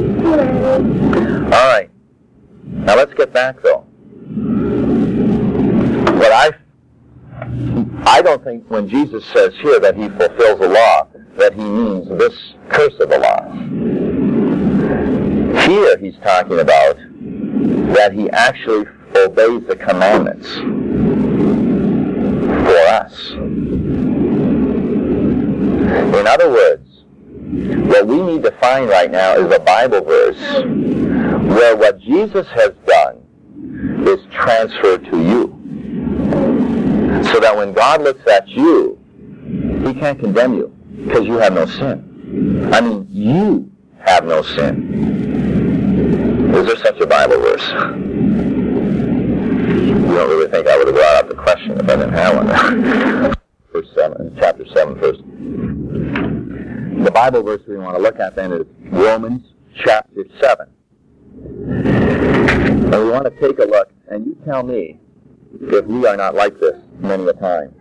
All right. Now let's get back, though. What I, I don't think when Jesus says here that he fulfills the law, that he means this curse of the law. Here he's talking about that he actually obeys the commandments for us. In other words, what we need to find right now is a Bible verse where what Jesus has done is transferred to you. So that when God looks at you, he can't condemn you because you have no sin. I mean, you have no sin. Is there such a Bible verse? You don't really think I would have brought up the question if I didn't have one. Verse seven, chapter seven, first. The Bible verse we want to look at then is Romans chapter seven. And we want to take a look, and you tell me if we are not like this many a time.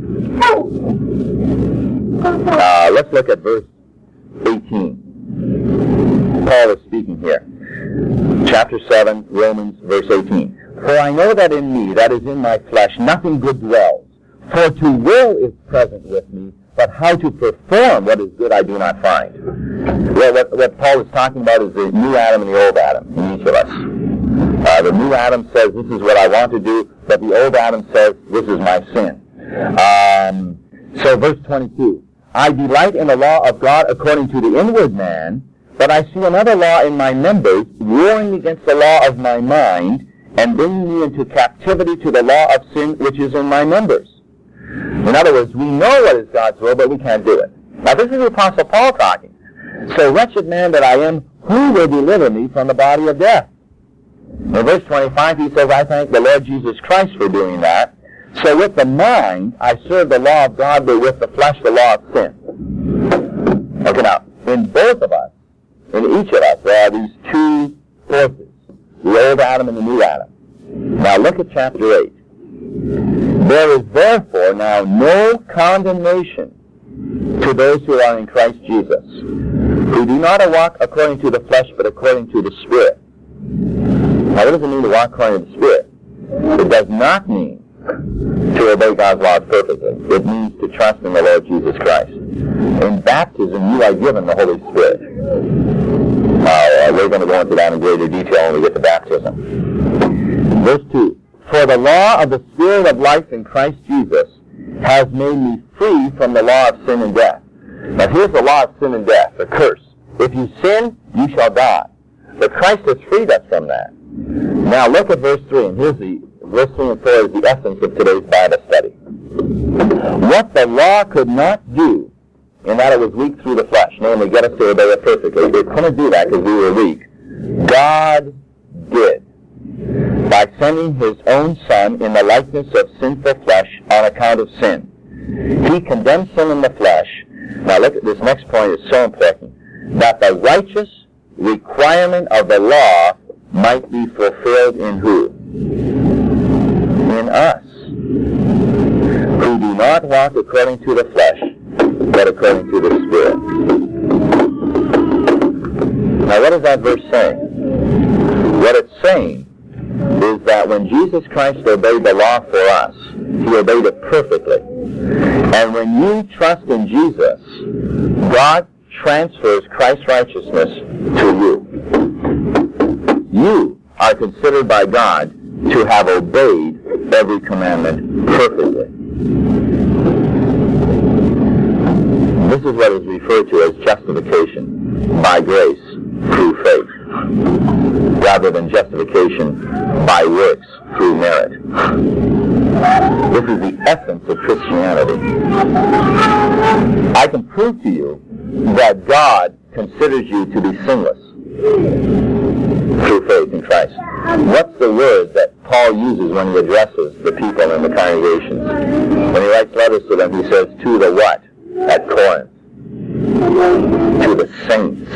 Uh, let's look at verse eighteen. Paul is speaking here. Chapter seven, Romans, verse eighteen. For I know that in me, that is in my flesh, nothing good dwells. For to will is present with me, but how to perform what is good I do not find. Well, what, what Paul is talking about is the new Adam and the old Adam in each of us. Uh, the new Adam says, this is what I want to do, but the old Adam says, this is my sin. Um, so verse twenty-two. I delight in the law of God according to the inward man, but I see another law in my members, warring against the law of my mind, and bringing me into captivity to the law of sin which is in my members. In other words, we know what is God's will, but we can't do it. Now this is the Apostle Paul talking. So wretched man that I am, who will deliver me from the body of death? In verse twenty-five he says, I thank the Lord Jesus Christ for doing that. So with the mind, I serve the law of God, but with the flesh, the law of sin. Okay, now, in both of us, in each of us, there are these two forces, the old Adam and the new Adam. Now look at chapter eight. There is therefore now no condemnation to those who are in Christ Jesus, who do not walk according to the flesh, but according to the Spirit. Now what does it mean to walk according to the Spirit? It does not mean to obey God's laws perfectly. It means to trust in the Lord Jesus Christ. In baptism, you are given the Holy Spirit. Uh, we're going to go into that in greater detail when we get to baptism. Verse two. For the law of the Spirit of life in Christ Jesus has made me free from the law of sin and death. Now here's the law of sin and death, the curse. If you sin, you shall die. But Christ has freed us from that. Now look at verse three, and here's the, verse three and four is the essence of today's Bible study. What the law could not do, in that it was weak through the flesh, namely get us to obey it perfectly, it couldn't do that because we were weak. God did, by sending his own Son in the likeness of sinful flesh on account of sin. He condemned sin in the flesh. Now look at this next point, it's so important, that the righteous requirement of the law might be fulfilled in who? In us, who do not walk according to the flesh, but according to the Spirit. Now what is that verse saying? What it's saying is that when Jesus Christ obeyed the law for us, he obeyed it perfectly. And when you trust in Jesus, God transfers Christ's righteousness to you. You are considered by God to have obeyed every commandment perfectly. This is what is referred to as justification by grace through faith, rather than justification by works through merit. This is the essence of Christianity. I can prove to you that God considers you to be sinless through faith in Christ. What's the word that Paul uses when he addresses the people in the congregations? When he writes letters to them, he says, to the what? At Corinth. To the saints.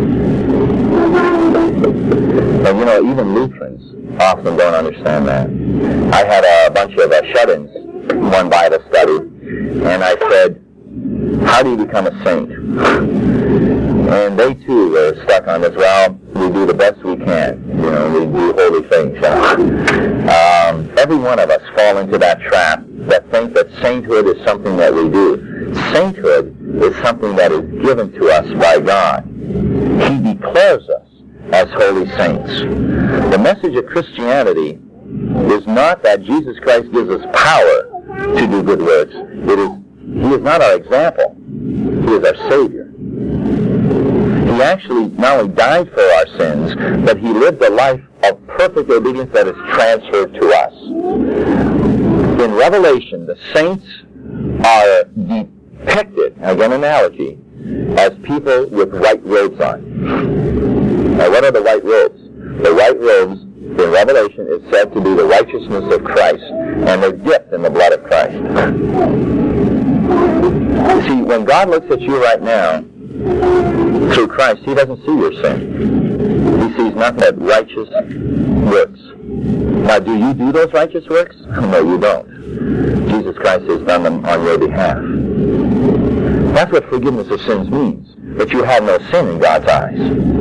And you know, even Lutherans often don't understand that. I had a bunch of uh, shut-ins, one Bible study, and I said, how do you become a saint? And they too were stuck on this, well, we do the best we can, you know, we do holy things. Um, every one of us fall into that trap that think that sainthood is something that we do. Sainthood is something that is given to us by God. He declares us as holy saints. The message of Christianity is not that Jesus Christ gives us power to do good works. It is, he is not our example. He is our Savior. He actually not only died for our sins, but he lived a life of perfect obedience that is transferred to us. In Revelation, the saints are depicted, again analogy, as people with white robes on. Now what are the white robes? The white robes in Revelation is said to be the righteousness of Christ, and they're dipped in the blood of Christ. See, when God looks at you right now, through Christ, he doesn't see your sin. He sees nothing but righteous works. Now, do you do those righteous works? No, you don't. Jesus Christ has done them on your behalf. That's what forgiveness of sins means, that you have no sin in God's eyes.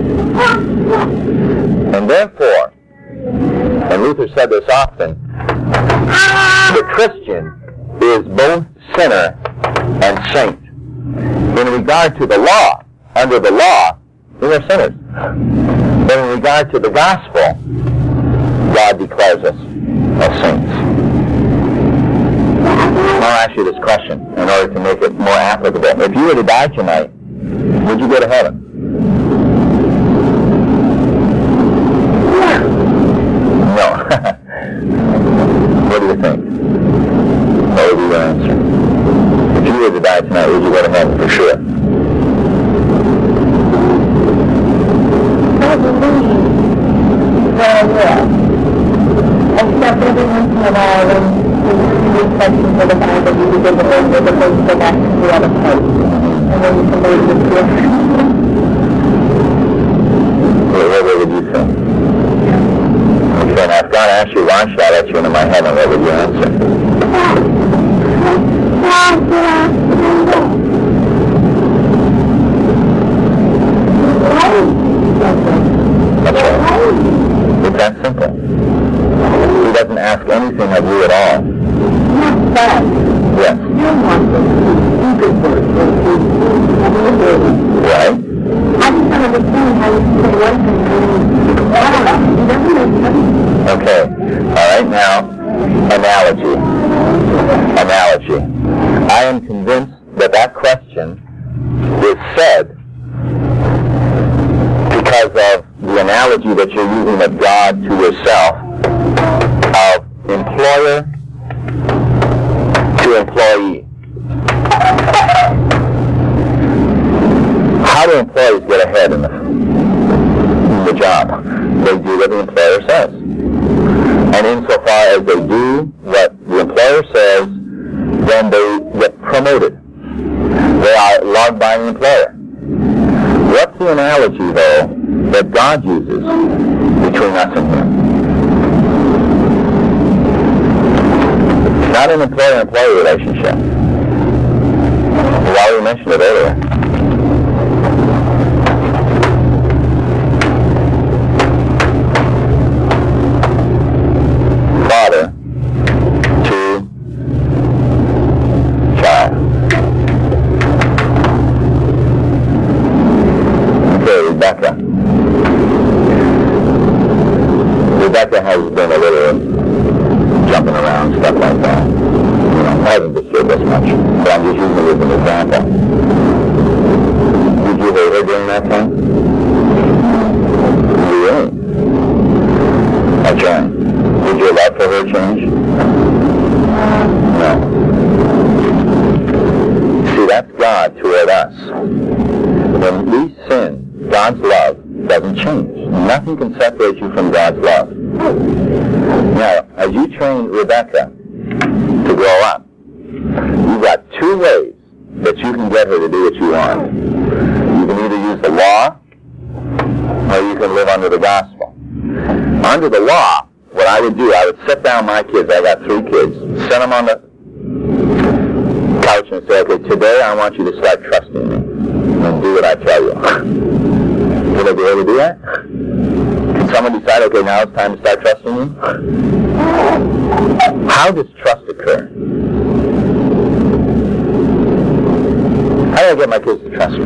And therefore, and Luther said this often, the Christian is both sinner and saint. In regard to the law, under the law, we are sinners. But in regard to the gospel, God declares us as saints. I'll ask you this question in order to make it more applicable. If you were to die tonight, would you go to heaven? No. What do you think? What would be your answer? If you were to die tonight, would you go to heaven for sure? I believe that I will. Except every once in a while when you read sections of the Bible, you begin to learn that the things go back to the other place. And then you can believe it's different. What would you think? Okay, now if God asked you, launch that at you into my heaven, what would you answer? That's right. It's that simple. He doesn't ask anything of you at all. Not that. Yes. You want to do good work. Right? I just don't understand how you can say one thing and I don't know. It doesn't make sense. Okay. All right, now, analogy. Analogy. I am convinced that that question is said because of the analogy that you're using of God to yourself, of employer to employee. How do employees get ahead in the, in the job? They do what the employer says. And insofar as they do what the employer says, then they get promoted. They are loved by the employer. What's the analogy, though, that God uses between us and Him? It's not an employer-employee relationship. We already mentioned it earlier. Father to child. Okay, Rebecca. Rebecca has been a little jumping around, stuff like that. You know, I haven't disturbed us much, but I'm just using it as an example. Did you hate her during that time? Really? That's right. Did your love for her change? No. See, that's God toward us. When we sin, God's love doesn't change. Nothing can separate you from God's love. Now, as you train Rebecca to grow up, you've got two ways that you can get her to do what you want. You can either use the law, or you can live under the gospel. Under the law, what I would do, I would sit down my kids, I got three kids, sit them on the couch and say, okay, today I want you to start trusting me and do what I tell you. Will they be able to do that? Can someone decide, okay, now it's time to start trusting you? How does trust occur? How do I get my kids to trust me?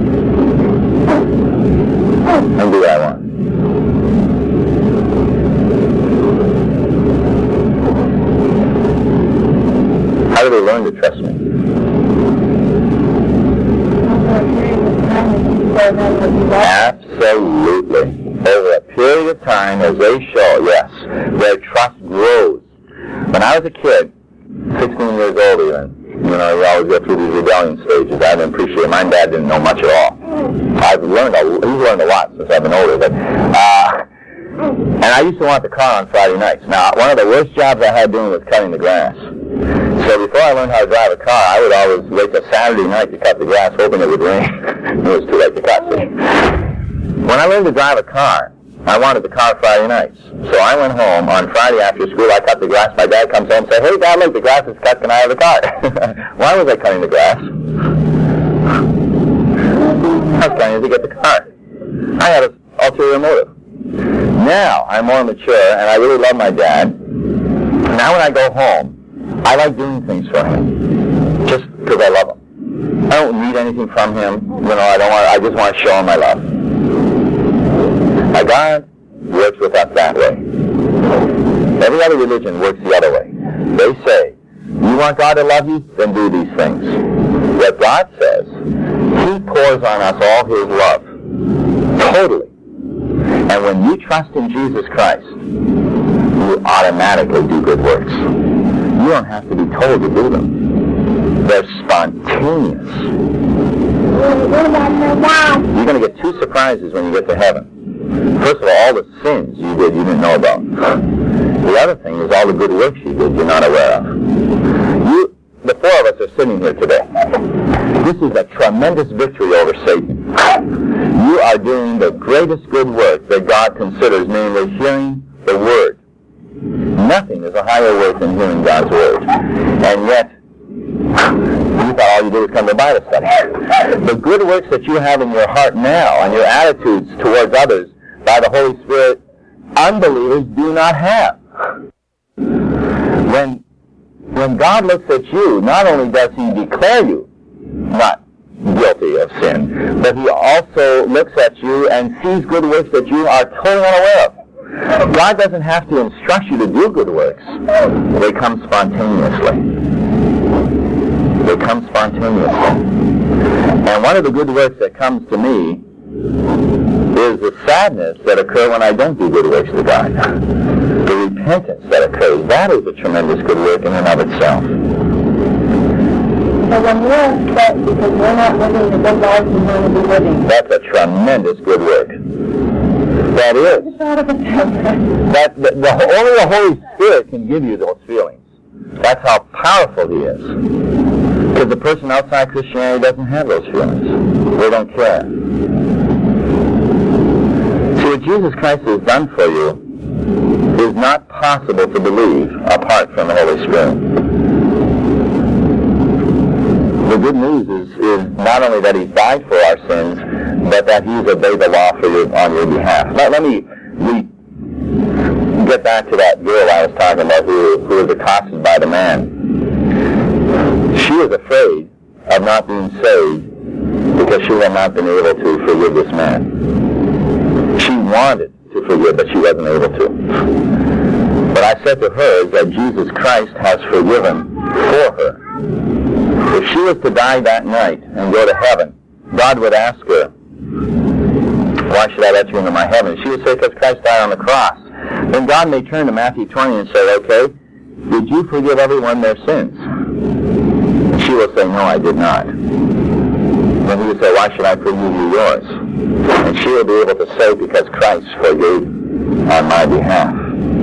And do what I want? How do they learn to trust me? Absolutely. Over a period of time, as they show, yes, their trust grows. When I was a kid, sixteen years old even, you know, you always go through these rebellion stages. I didn't appreciate it. My dad didn't know much at all. I've learned a, he's learned a lot since I've been older, but, uh, and I used to want the car on Friday nights. Now, one of the worst jobs I had doing was cutting the grass. So before I learned how to drive a car, I would always wait till Saturday night to cut the grass, hoping it would rain. It was too late to cut. See? When I learned to drive a car, I wanted the car Friday nights. So I went home on Friday after school. I cut the grass. My dad comes home and says, "Hey, Dad, look, the grass is cut. Can I have the car?" Why was I cutting the grass? I was trying to get the car. I had an ulterior motive. Now I'm more mature, and I really love my dad. Now when I go home, I like doing things for him, just because I love him. I don't need anything from him. You know, I don't want. I just want to show him my love. My God works with us that way. Every other religion works the other way. They say, "You want God to love you? Then do these things." What God says, He pours on us all His love, totally. And when you trust in Jesus Christ, you automatically do good works. You don't have to be told to do them. They're spontaneous. You're going to get two surprises when you get to heaven. First of all, all the sins you did you didn't know about. The other thing is all the good works you did you're not aware of. You, the four of us are sitting here today. This is a tremendous victory over Satan. You are doing the greatest good work that God considers, namely hearing the Word. Nothing is a higher work than hearing God's Word. And yet, you thought all you did was come to Bible study. The good works that you have in your heart now and your attitudes towards others by the Holy Spirit, unbelievers do not have. When, when God looks at you, not only does He declare you not guilty of sin, but He also looks at you and sees good works that you are totally unaware of. God doesn't have to instruct you to do good works. They come spontaneously. They come spontaneously. And one of the good works that comes to me is the sadness that occurs when I don't do good works to God. The repentance that occurs, that is a tremendous good work in and of itself. So when we're upset because we're not living the good life we want to be living. That's a tremendous good work. That is. That the, the, only the Holy Spirit can give you those feelings. That's how powerful He is. Because the person outside Christianity doesn't have those feelings. They don't care. See, what Jesus Christ has done for you is not possible to believe apart from the Holy Spirit. The good news is, is not only that He died for our sins, but that He's obeyed the law for you on your behalf. Let, let me re- get back to that girl I was talking about who, who was accosted by the man. She was afraid of not being saved because she had not been able to forgive this man. She wanted to forgive, but she wasn't able to. What I said to her is that Jesus Christ has forgiven for her. If she was to die that night and go to heaven, God would ask her, why should I let you into my heaven? She would say, because Christ died on the cross. Then God may turn to Matthew twenty and say, okay, did you forgive everyone their sins? And she will say, no, I did not. Then He would say, why should I forgive you yours? And she will be able to say, because Christ forgave on my behalf.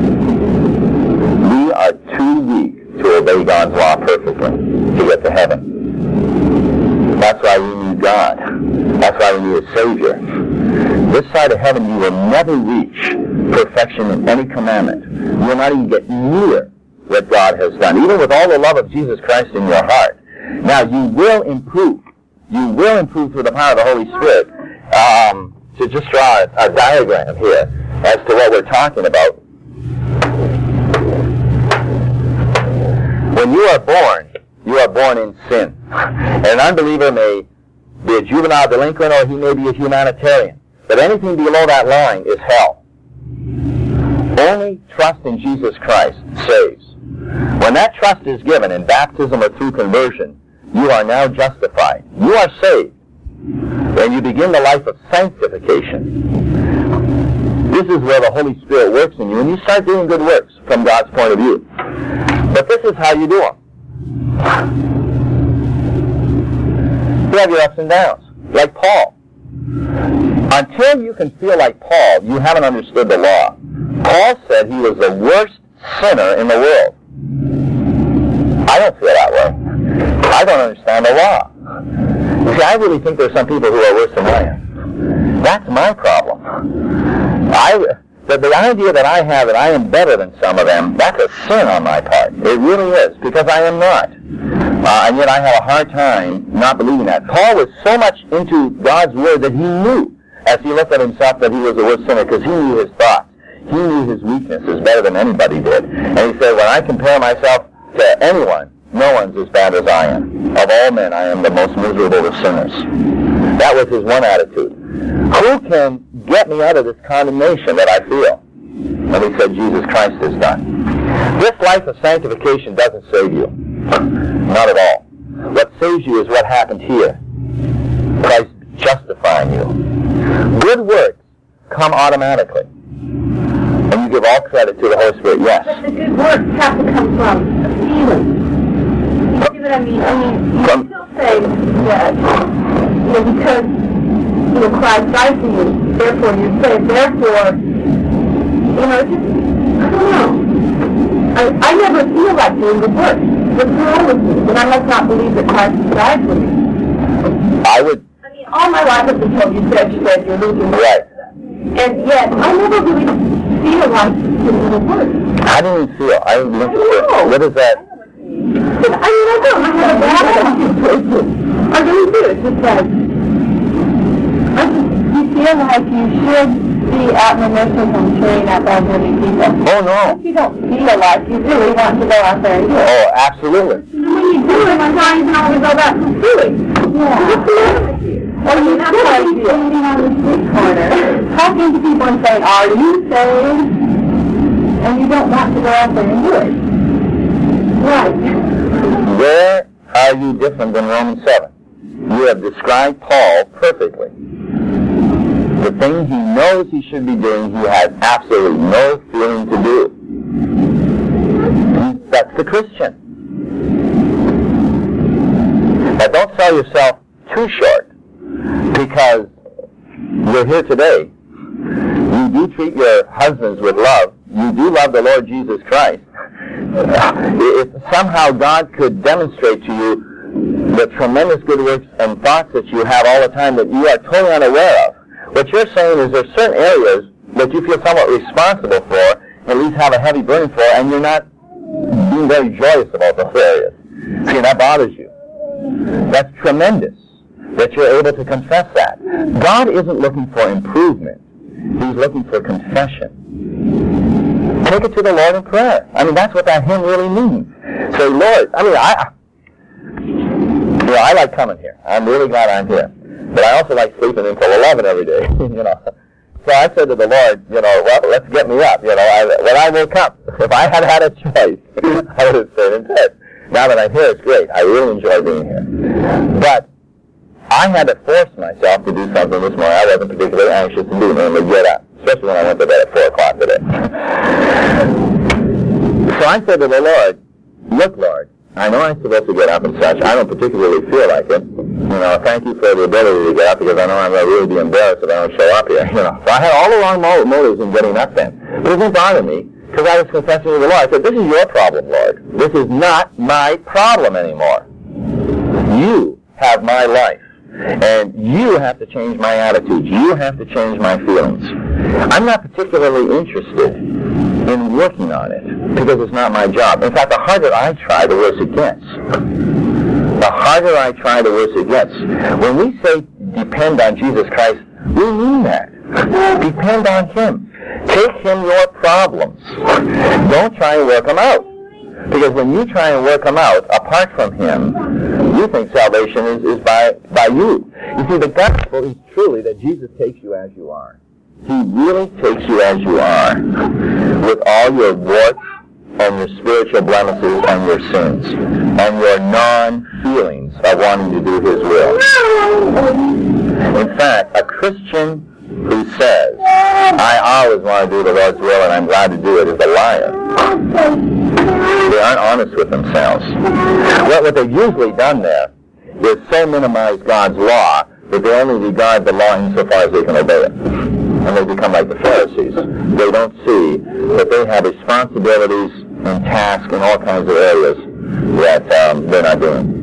We are too weak to obey God's law perfectly to get to heaven. That's why we need God. That's why we need a Savior. This side of heaven, you will never reach perfection in any commandment. You will not even get near what God has done, even with all the love of Jesus Christ in your heart. Now, you will improve. You will improve through the power of the Holy Spirit. Um, to just draw a, a diagram here as to what we're talking about. When you are born, you are born in sin. An unbeliever may be a juvenile delinquent or he may be a humanitarian. But anything below that line is hell. Only trust in Jesus Christ saves. When that trust is given in baptism or through conversion, you are now justified. You are saved. And you begin the life of sanctification. This is where the Holy Spirit works in you, and you start doing good works from God's point of view. But this is how you do them. You have your ups and downs, like Paul. Until you can feel like Paul, you haven't understood the law. Paul said he was the worst sinner in the world. I don't feel that way. I don't understand the law. You see, I really think there's some people who are worse than I am. That's my problem. I, the, the idea that I have that I am better than some of them, that's a sin on my part. It really is, because I am not. Uh, and yet I have a hard time not believing that. Paul was so much into God's Word that he knew, as he looked at himself, that he was the worst sinner, because he knew his thoughts. He knew his weaknesses better than anybody did. And he said, when I compare myself to anyone, no one's as bad as I am. Of all men, I am the most miserable of sinners. That was his one attitude. Who can get me out of this condemnation that I feel? And he said, Jesus Christ has done. This life of sanctification doesn't save you. Not at all. What saves you is what happened here. Christ justifying you. Good works come automatically. And you give all credit to the Holy Spirit, yes. But the good works have to come from a feeling. You see what I mean? I mean, you From, still say that, you know, because, you know, Christ died for you, therefore you're saved, therefore, you know, just, I don't know. I, I never feel like doing good works. What's wrong with me? Then I must not believe that Christ died for me. I would... I mean, all my life I've been told, you said, you said, you're losing weight. Right. And yet, I never really feel like doing good works. How do you feel? I didn't look I don't know. What is that? I mean, I don't. I have a bad attitude. I really do. It's just like, I just, you feel like you should be out in the nursing home cheering up elderly people. Oh, no. You don't feel like you really want to go out there and do it. Oh, absolutely. And when you do it, I'm trying to always go back to do it. Yeah. What's the matter with you? Or you have to be standing on the street corner, talking to people and saying, are you saved? And you don't want to go out there and do it. Right. Where are you different than Romans seven? You have described Paul perfectly. The thing he knows he should be doing, he has absolutely no feeling to do. And that's the Christian. Now don't sell yourself too short, because you're here today. You do treat your husbands with love. You do love the Lord Jesus Christ. If somehow God could demonstrate to you the tremendous good works and thoughts that you have all the time that you are totally unaware of, what you're saying is there's certain areas that you feel somewhat responsible for, at least have a heavy burden for, and you're not being very joyous about those areas. See, that bothers you. That's tremendous that you're able to confess that. God isn't looking for improvement. He's looking for confession. Take it to the Lord in prayer. I mean, that's what that hymn really means. Say, Lord, I mean, I, you know, I like coming here. I'm really glad I'm here. But I also like sleeping until eleven every day, you know. So I said to the Lord, you know, well, let's get me up. You know, I, when I woke up, if I had had a choice, I would have stayed in bed. Now that I'm here, it's great. I really enjoy being here. But I had to force myself to do something this morning I wasn't particularly anxious to do, namely get up, especially when I went to bed at four o'clock today. So I said to the Lord, look, Lord, I know I'm supposed to get up and such. I don't particularly feel like it. You know, thank you for the ability to get up, because I know I'm going to really be embarrassed if I don't show up here. You know, so I had all the wrong motives in getting up then. But it didn't bother me, because I was confessing to the Lord. I said, this is your problem, Lord. This is not my problem anymore. You have my life. And you have to change my attitudes. You have to change my feelings. I'm not particularly interested in working on it, because it's not my job. In fact, the harder I try, the worse it gets. The harder I try, the worse it gets. When we say depend on Jesus Christ, we mean that. Depend on Him. Take Him your problems. Don't try and work them out. Because when you try and work them out, apart from Him, you think salvation is, is by, by you. You see, the gospel is truly that Jesus takes you as you are. He really takes you as you are, with all your warts and your spiritual blemisses and your sins, and your non-feelings of wanting to do His will. In fact, a Christian who says, I always want to do the Lord's will and I'm glad to do it, is a liar. They aren't honest with themselves. Well, what they've usually done there is so minimize God's law that they only regard the law insofar as they can obey it. And they become like the Pharisees. They don't see that they have responsibilities and tasks in all kinds of areas that um, they're not doing.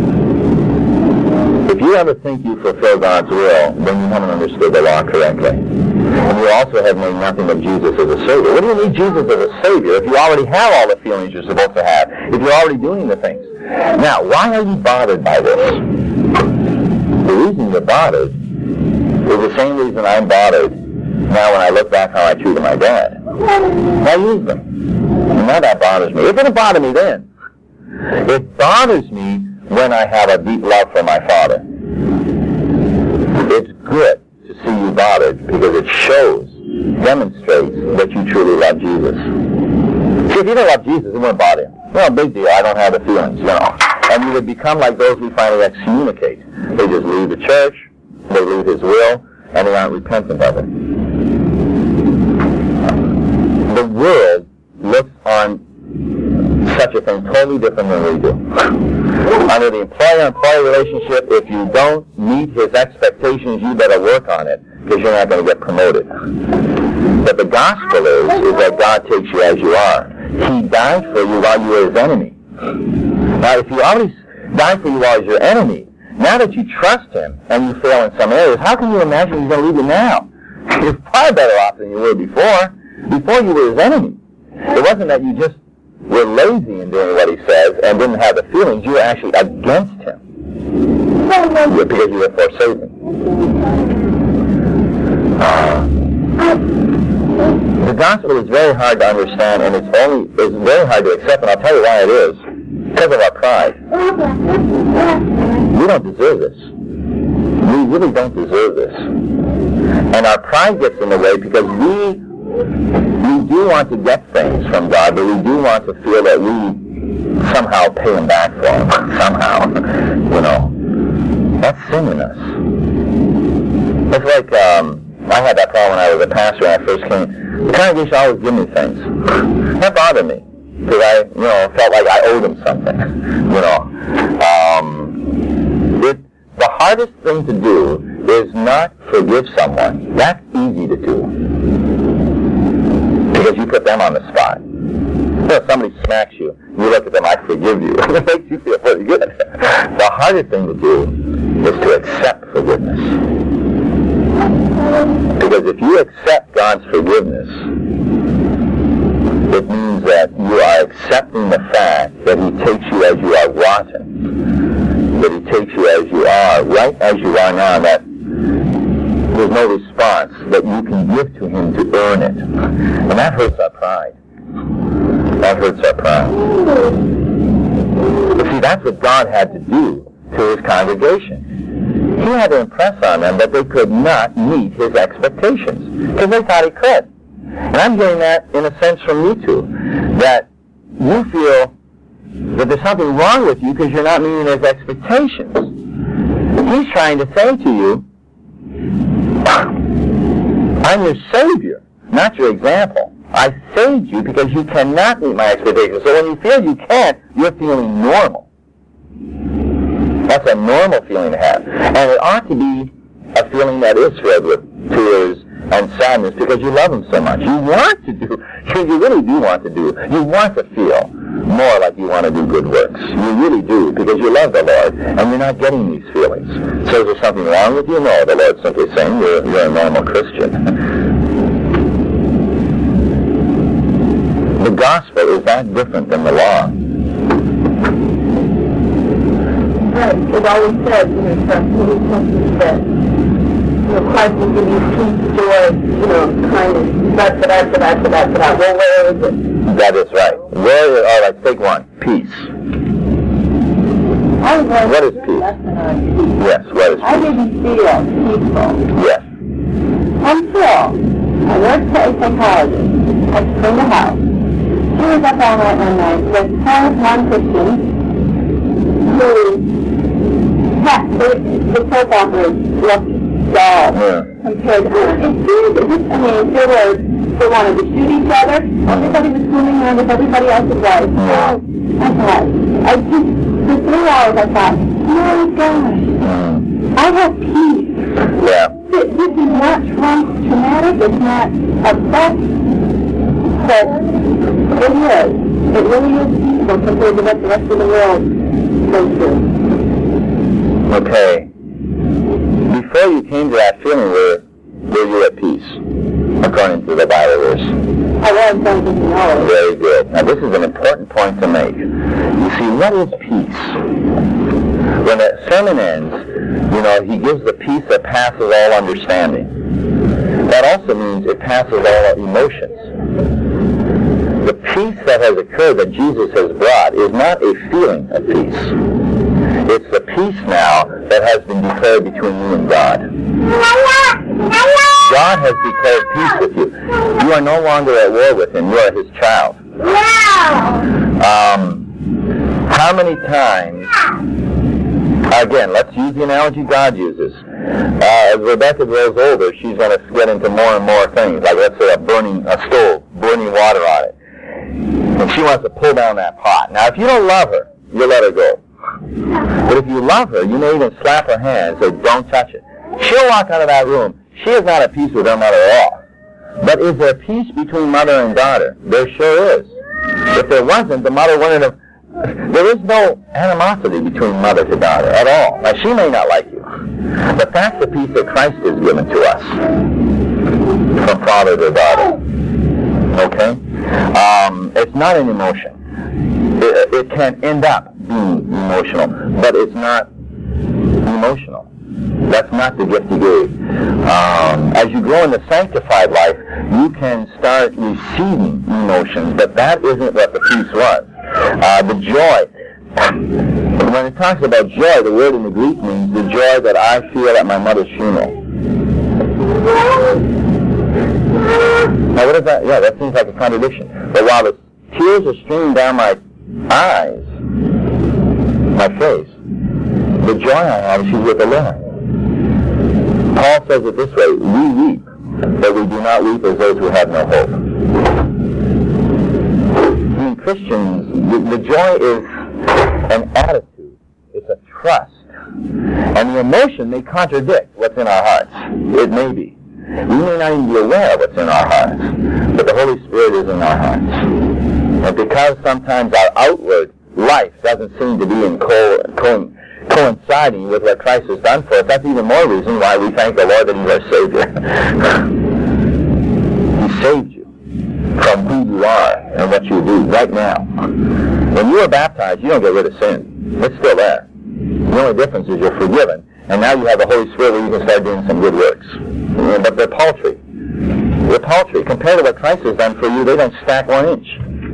If you ever think you fulfill God's will, then you haven't understood the law correctly. And you also have made nothing of Jesus as a Savior. What do you need Jesus as a Savior if you already have all the feelings you're supposed to have, if you're already doing the things? Now, why are you bothered by this? The reason you're bothered is the same reason I'm bothered now when I look back how I treated my dad. I used them. And now that bothers me. It didn't bother me then. It bothers me when I have a deep love for my father. It's good to see you bothered, because it shows, demonstrates that you truly love Jesus. See, if you don't love Jesus, it won't bother you. Well, big deal, I don't have the feelings, you know. And you would become like those we finally excommunicate. They just leave the church, they leave His will, and they aren't repentant of it. The world looks on such a thing totally different than we do. Under the employer-employee relationship, if you don't meet his expectations, you better work on it, because you're not going to get promoted. But the gospel is, is that God takes you as you are. He died for you while you were His enemy. Now, if He already died for you while He's your enemy, now that you trust Him and you fail in some areas, how can you imagine He's going to leave you now? You're far better off than you were before. Before you were His enemy. It wasn't that you just were lazy in doing what He says and didn't have the feelings. You were actually against Him because you were forsaken. Uh, the gospel is very hard to understand, and it's only it's very hard to accept, and I'll tell you why it is. Because of our pride. We don't deserve this. We really don't deserve this. And our pride gets in the way because we we do want to get things from God, but we do want to feel that we somehow pay Him back for Him. Somehow. You know. That's sin in us. It's like, um, I had that problem when I was a pastor when I first came. The congregation always give me things. That bothered me, because I, you know, felt like I owed them something, you know. Um, it, the hardest thing to do is not forgive someone. That's easy to do, because you put them on the spot. You know, somebody smacks you, you look at them, I forgive you. It makes you feel pretty good. The hardest thing to do is to accept forgiveness. Because if you accept God's forgiveness, it means that you are accepting the fact that He takes you as you are rotten, that He takes you as you are, right as you are now, that there's no response that you can give to Him to earn it. And that hurts our pride. That hurts our pride. But see, that's what God had to do to His congregation. He had to impress on them that they could not meet His expectations, because they thought He could. And I'm hearing that in a sense from you too, that you feel that there's something wrong with you because you're not meeting His expectations. He's trying to say to you, I'm your Savior, not your example. I saved you because you cannot meet my expectations. So when you feel you can't, you're feeling normal. That's a normal feeling to have. And it ought to be a feeling that is filled with tears and sadness because you love Him so much. You want to do, you really do want to do, you want to feel more like you want to do good works. You really do, because you love the Lord, and you're not getting these feelings. So is there something wrong with you? No, the Lord's simply saying you're, you're a normal Christian. The gospel is that different than the law. Right. It always says in the Testament that, you know, Christ will give you peace, joy, you know, kindness. That's what that's what that's what that's what I Well, where is it? That is right. Where is, all right, take one. Peace. I was what is peace? Yes, what is peace? I didn't feel peaceful. Yes. Until I worked at a psychologist at Spring House. She was up all night one night with ten non-Christians who had the, the soap operas looked dull Yeah. compared to her. It seemed as if, I mean, they were, they wanted to shoot each other. Everybody was fooling around with everybody else's wife. Yeah. I thought, I just, for three hours I thought, my gosh, Mm. I have peace. Yeah. This, this is not traumatic, it's not upset, but it is. It really is peaceful compared to what the rest of the world goes through. Okay. Before you came to that feeling, were, were you at peace, according to the Bible verse? I was, don't you know. Very good. Now this is an important point to make. You see, what is peace? When the sermon ends, you know, he gives the peace that passes all understanding. That also means it passes all emotions. The peace that has occurred, that Jesus has brought, is not a feeling of peace. It's the peace now that has been declared between you and God. God has declared peace with you. You are no longer at war with Him. You are His child. Um, how many times, again, let's use the analogy God uses. Uh, as Rebecca grows older, she's going to get into more and more things, like let's say a burning a stove, burning water on it. And she wants to pull down that pot. Now, if you don't love her, you let her go. But if you love her, you may even slap her hand and say, don't touch it. She'll walk out of that room. She is not at peace with her mother at all. But is there peace between mother and daughter? There sure is. If there wasn't, the mother wouldn't have... There is no animosity between mother to daughter at all. Now, she may not like you, but that's the peace that Christ has given to us from father to daughter. Okay? Um, it's not an emotion. It, it can end up being emotional, but it's not emotional. That's not the gift He gave. Um, as you grow in the sanctified life, you can start receiving emotions, but that isn't what the peace was. Uh, the joy. When it talks about joy, the word in the Greek means the joy that I feel at my mother's funeral. Now, what is that? Yeah, that seems like a contradiction. But while the tears are streaming down my eyes, my face, the joy I have is she's with the Lord. Paul says it this way, we weep, but we do not weep as those who have no hope. I mean, Christians, the, the joy is an attitude. It's a trust. And the emotion may contradict what's in our hearts. It may be. We may not even be aware of what's in our hearts, but the Holy Spirit is in our hearts. And because sometimes our outward life doesn't seem to be in co- co- coinciding with what Christ has done for us, that's even more reason why we thank the Lord that He's our Savior. He saved you from who you are and what you do right now. When you are baptized, you don't get rid of sin. It's still there. The only difference is you're forgiven, and now you have the Holy Spirit where you can start doing some good works. But they're paltry. They're paltry. Compared to what Christ has done for you, they don't stack one inch.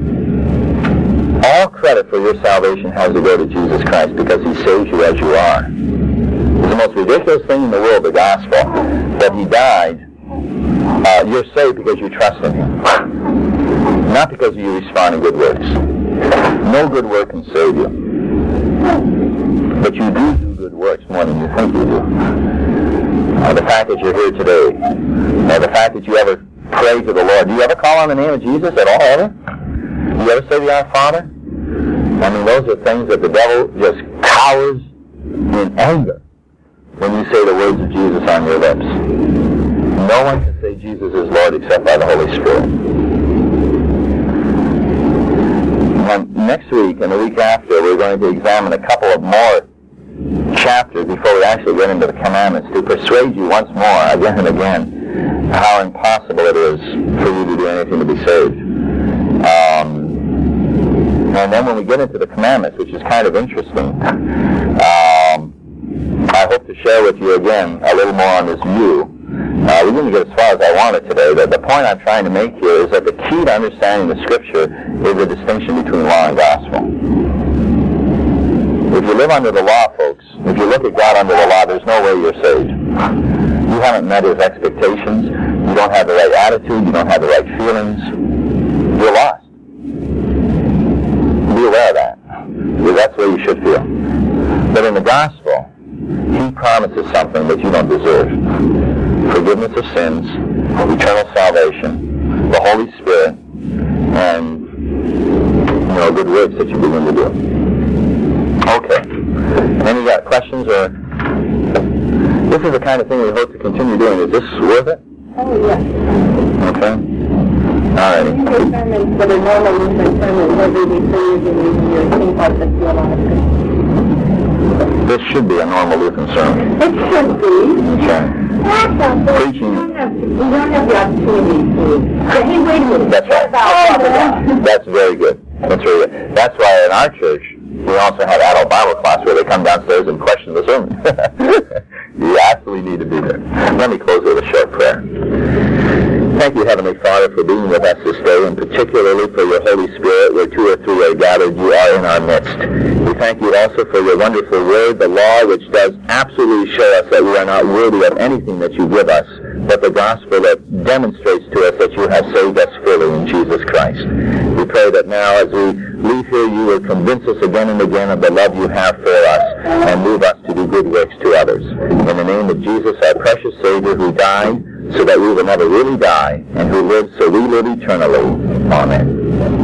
All credit for your salvation has to go to Jesus Christ because He saves you as you are. It's the most ridiculous thing in the world, the gospel, that He died. Uh, you're saved because you trust in Him, not because you respond in good works. No good work can save you, but you do do good works more than you think you do. Uh, the fact that you're here today, uh, the fact that you ever pray to the Lord. Do you ever call on the name of Jesus at all, ever? Do you ever say the Our Father? I mean, those are things that the devil just cowers in anger when you say the words of Jesus on your lips. No one can say Jesus is Lord except by the Holy Spirit. And next week and the week after, we're going to examine a couple of more chapters before we actually get into the commandments to persuade you once more, again and again, how impossible it is for you to do anything to be saved. Um, and then when we get into the commandments, which is kind of interesting, um, I hope to share with you again a little more on this view. Uh, we didn't get as far as I wanted today, but the point I'm trying to make here is that the key to understanding the Scripture is the distinction between law and gospel. If you live under the law, folks, if you look at God under the law, there's no way you're saved. You haven't met His expectations. You don't have the right attitude. You don't have the right feelings. You're lost. Be aware of that, because that's the way you should feel. But in the gospel, He promises something that you don't deserve. Forgiveness of sins, eternal salvation, the Holy Spirit, and, you know, good works that you begin to do. Okay. Any uh, questions? Or this is the kind of thing we hope to continue doing. Is this worth it? Oh, yes. Okay. All righty. You do sermons that are normal Lutheran sermons every week for using your King of the theological. This should be a normal Lutheran sermon. It should be. Okay. Preaching. We don't have, we don't have the opportunity to say, hey, wait a minute. That's right. About That's very good. That's very good. That's why in our church, we also have adult Bible class where they come downstairs and question the sermon. You absolutely need to be there. Let me close with a short prayer. Thank you, Heavenly Father, for being with us this day, and particularly for your Holy Spirit, where two or three are gathered, you are in our midst. We thank you also for your wonderful word, the law, which does absolutely show us that we are not worthy of anything that you give us, but the gospel that demonstrates to us that you have saved us fully in Jesus Christ. We pray that now, as we leave here, you will convince us again and again of the love you have for us, and move us to do good works to others. In the name of Jesus, our precious Savior, who died so that we will never really die, and who lives so we live eternally. Amen.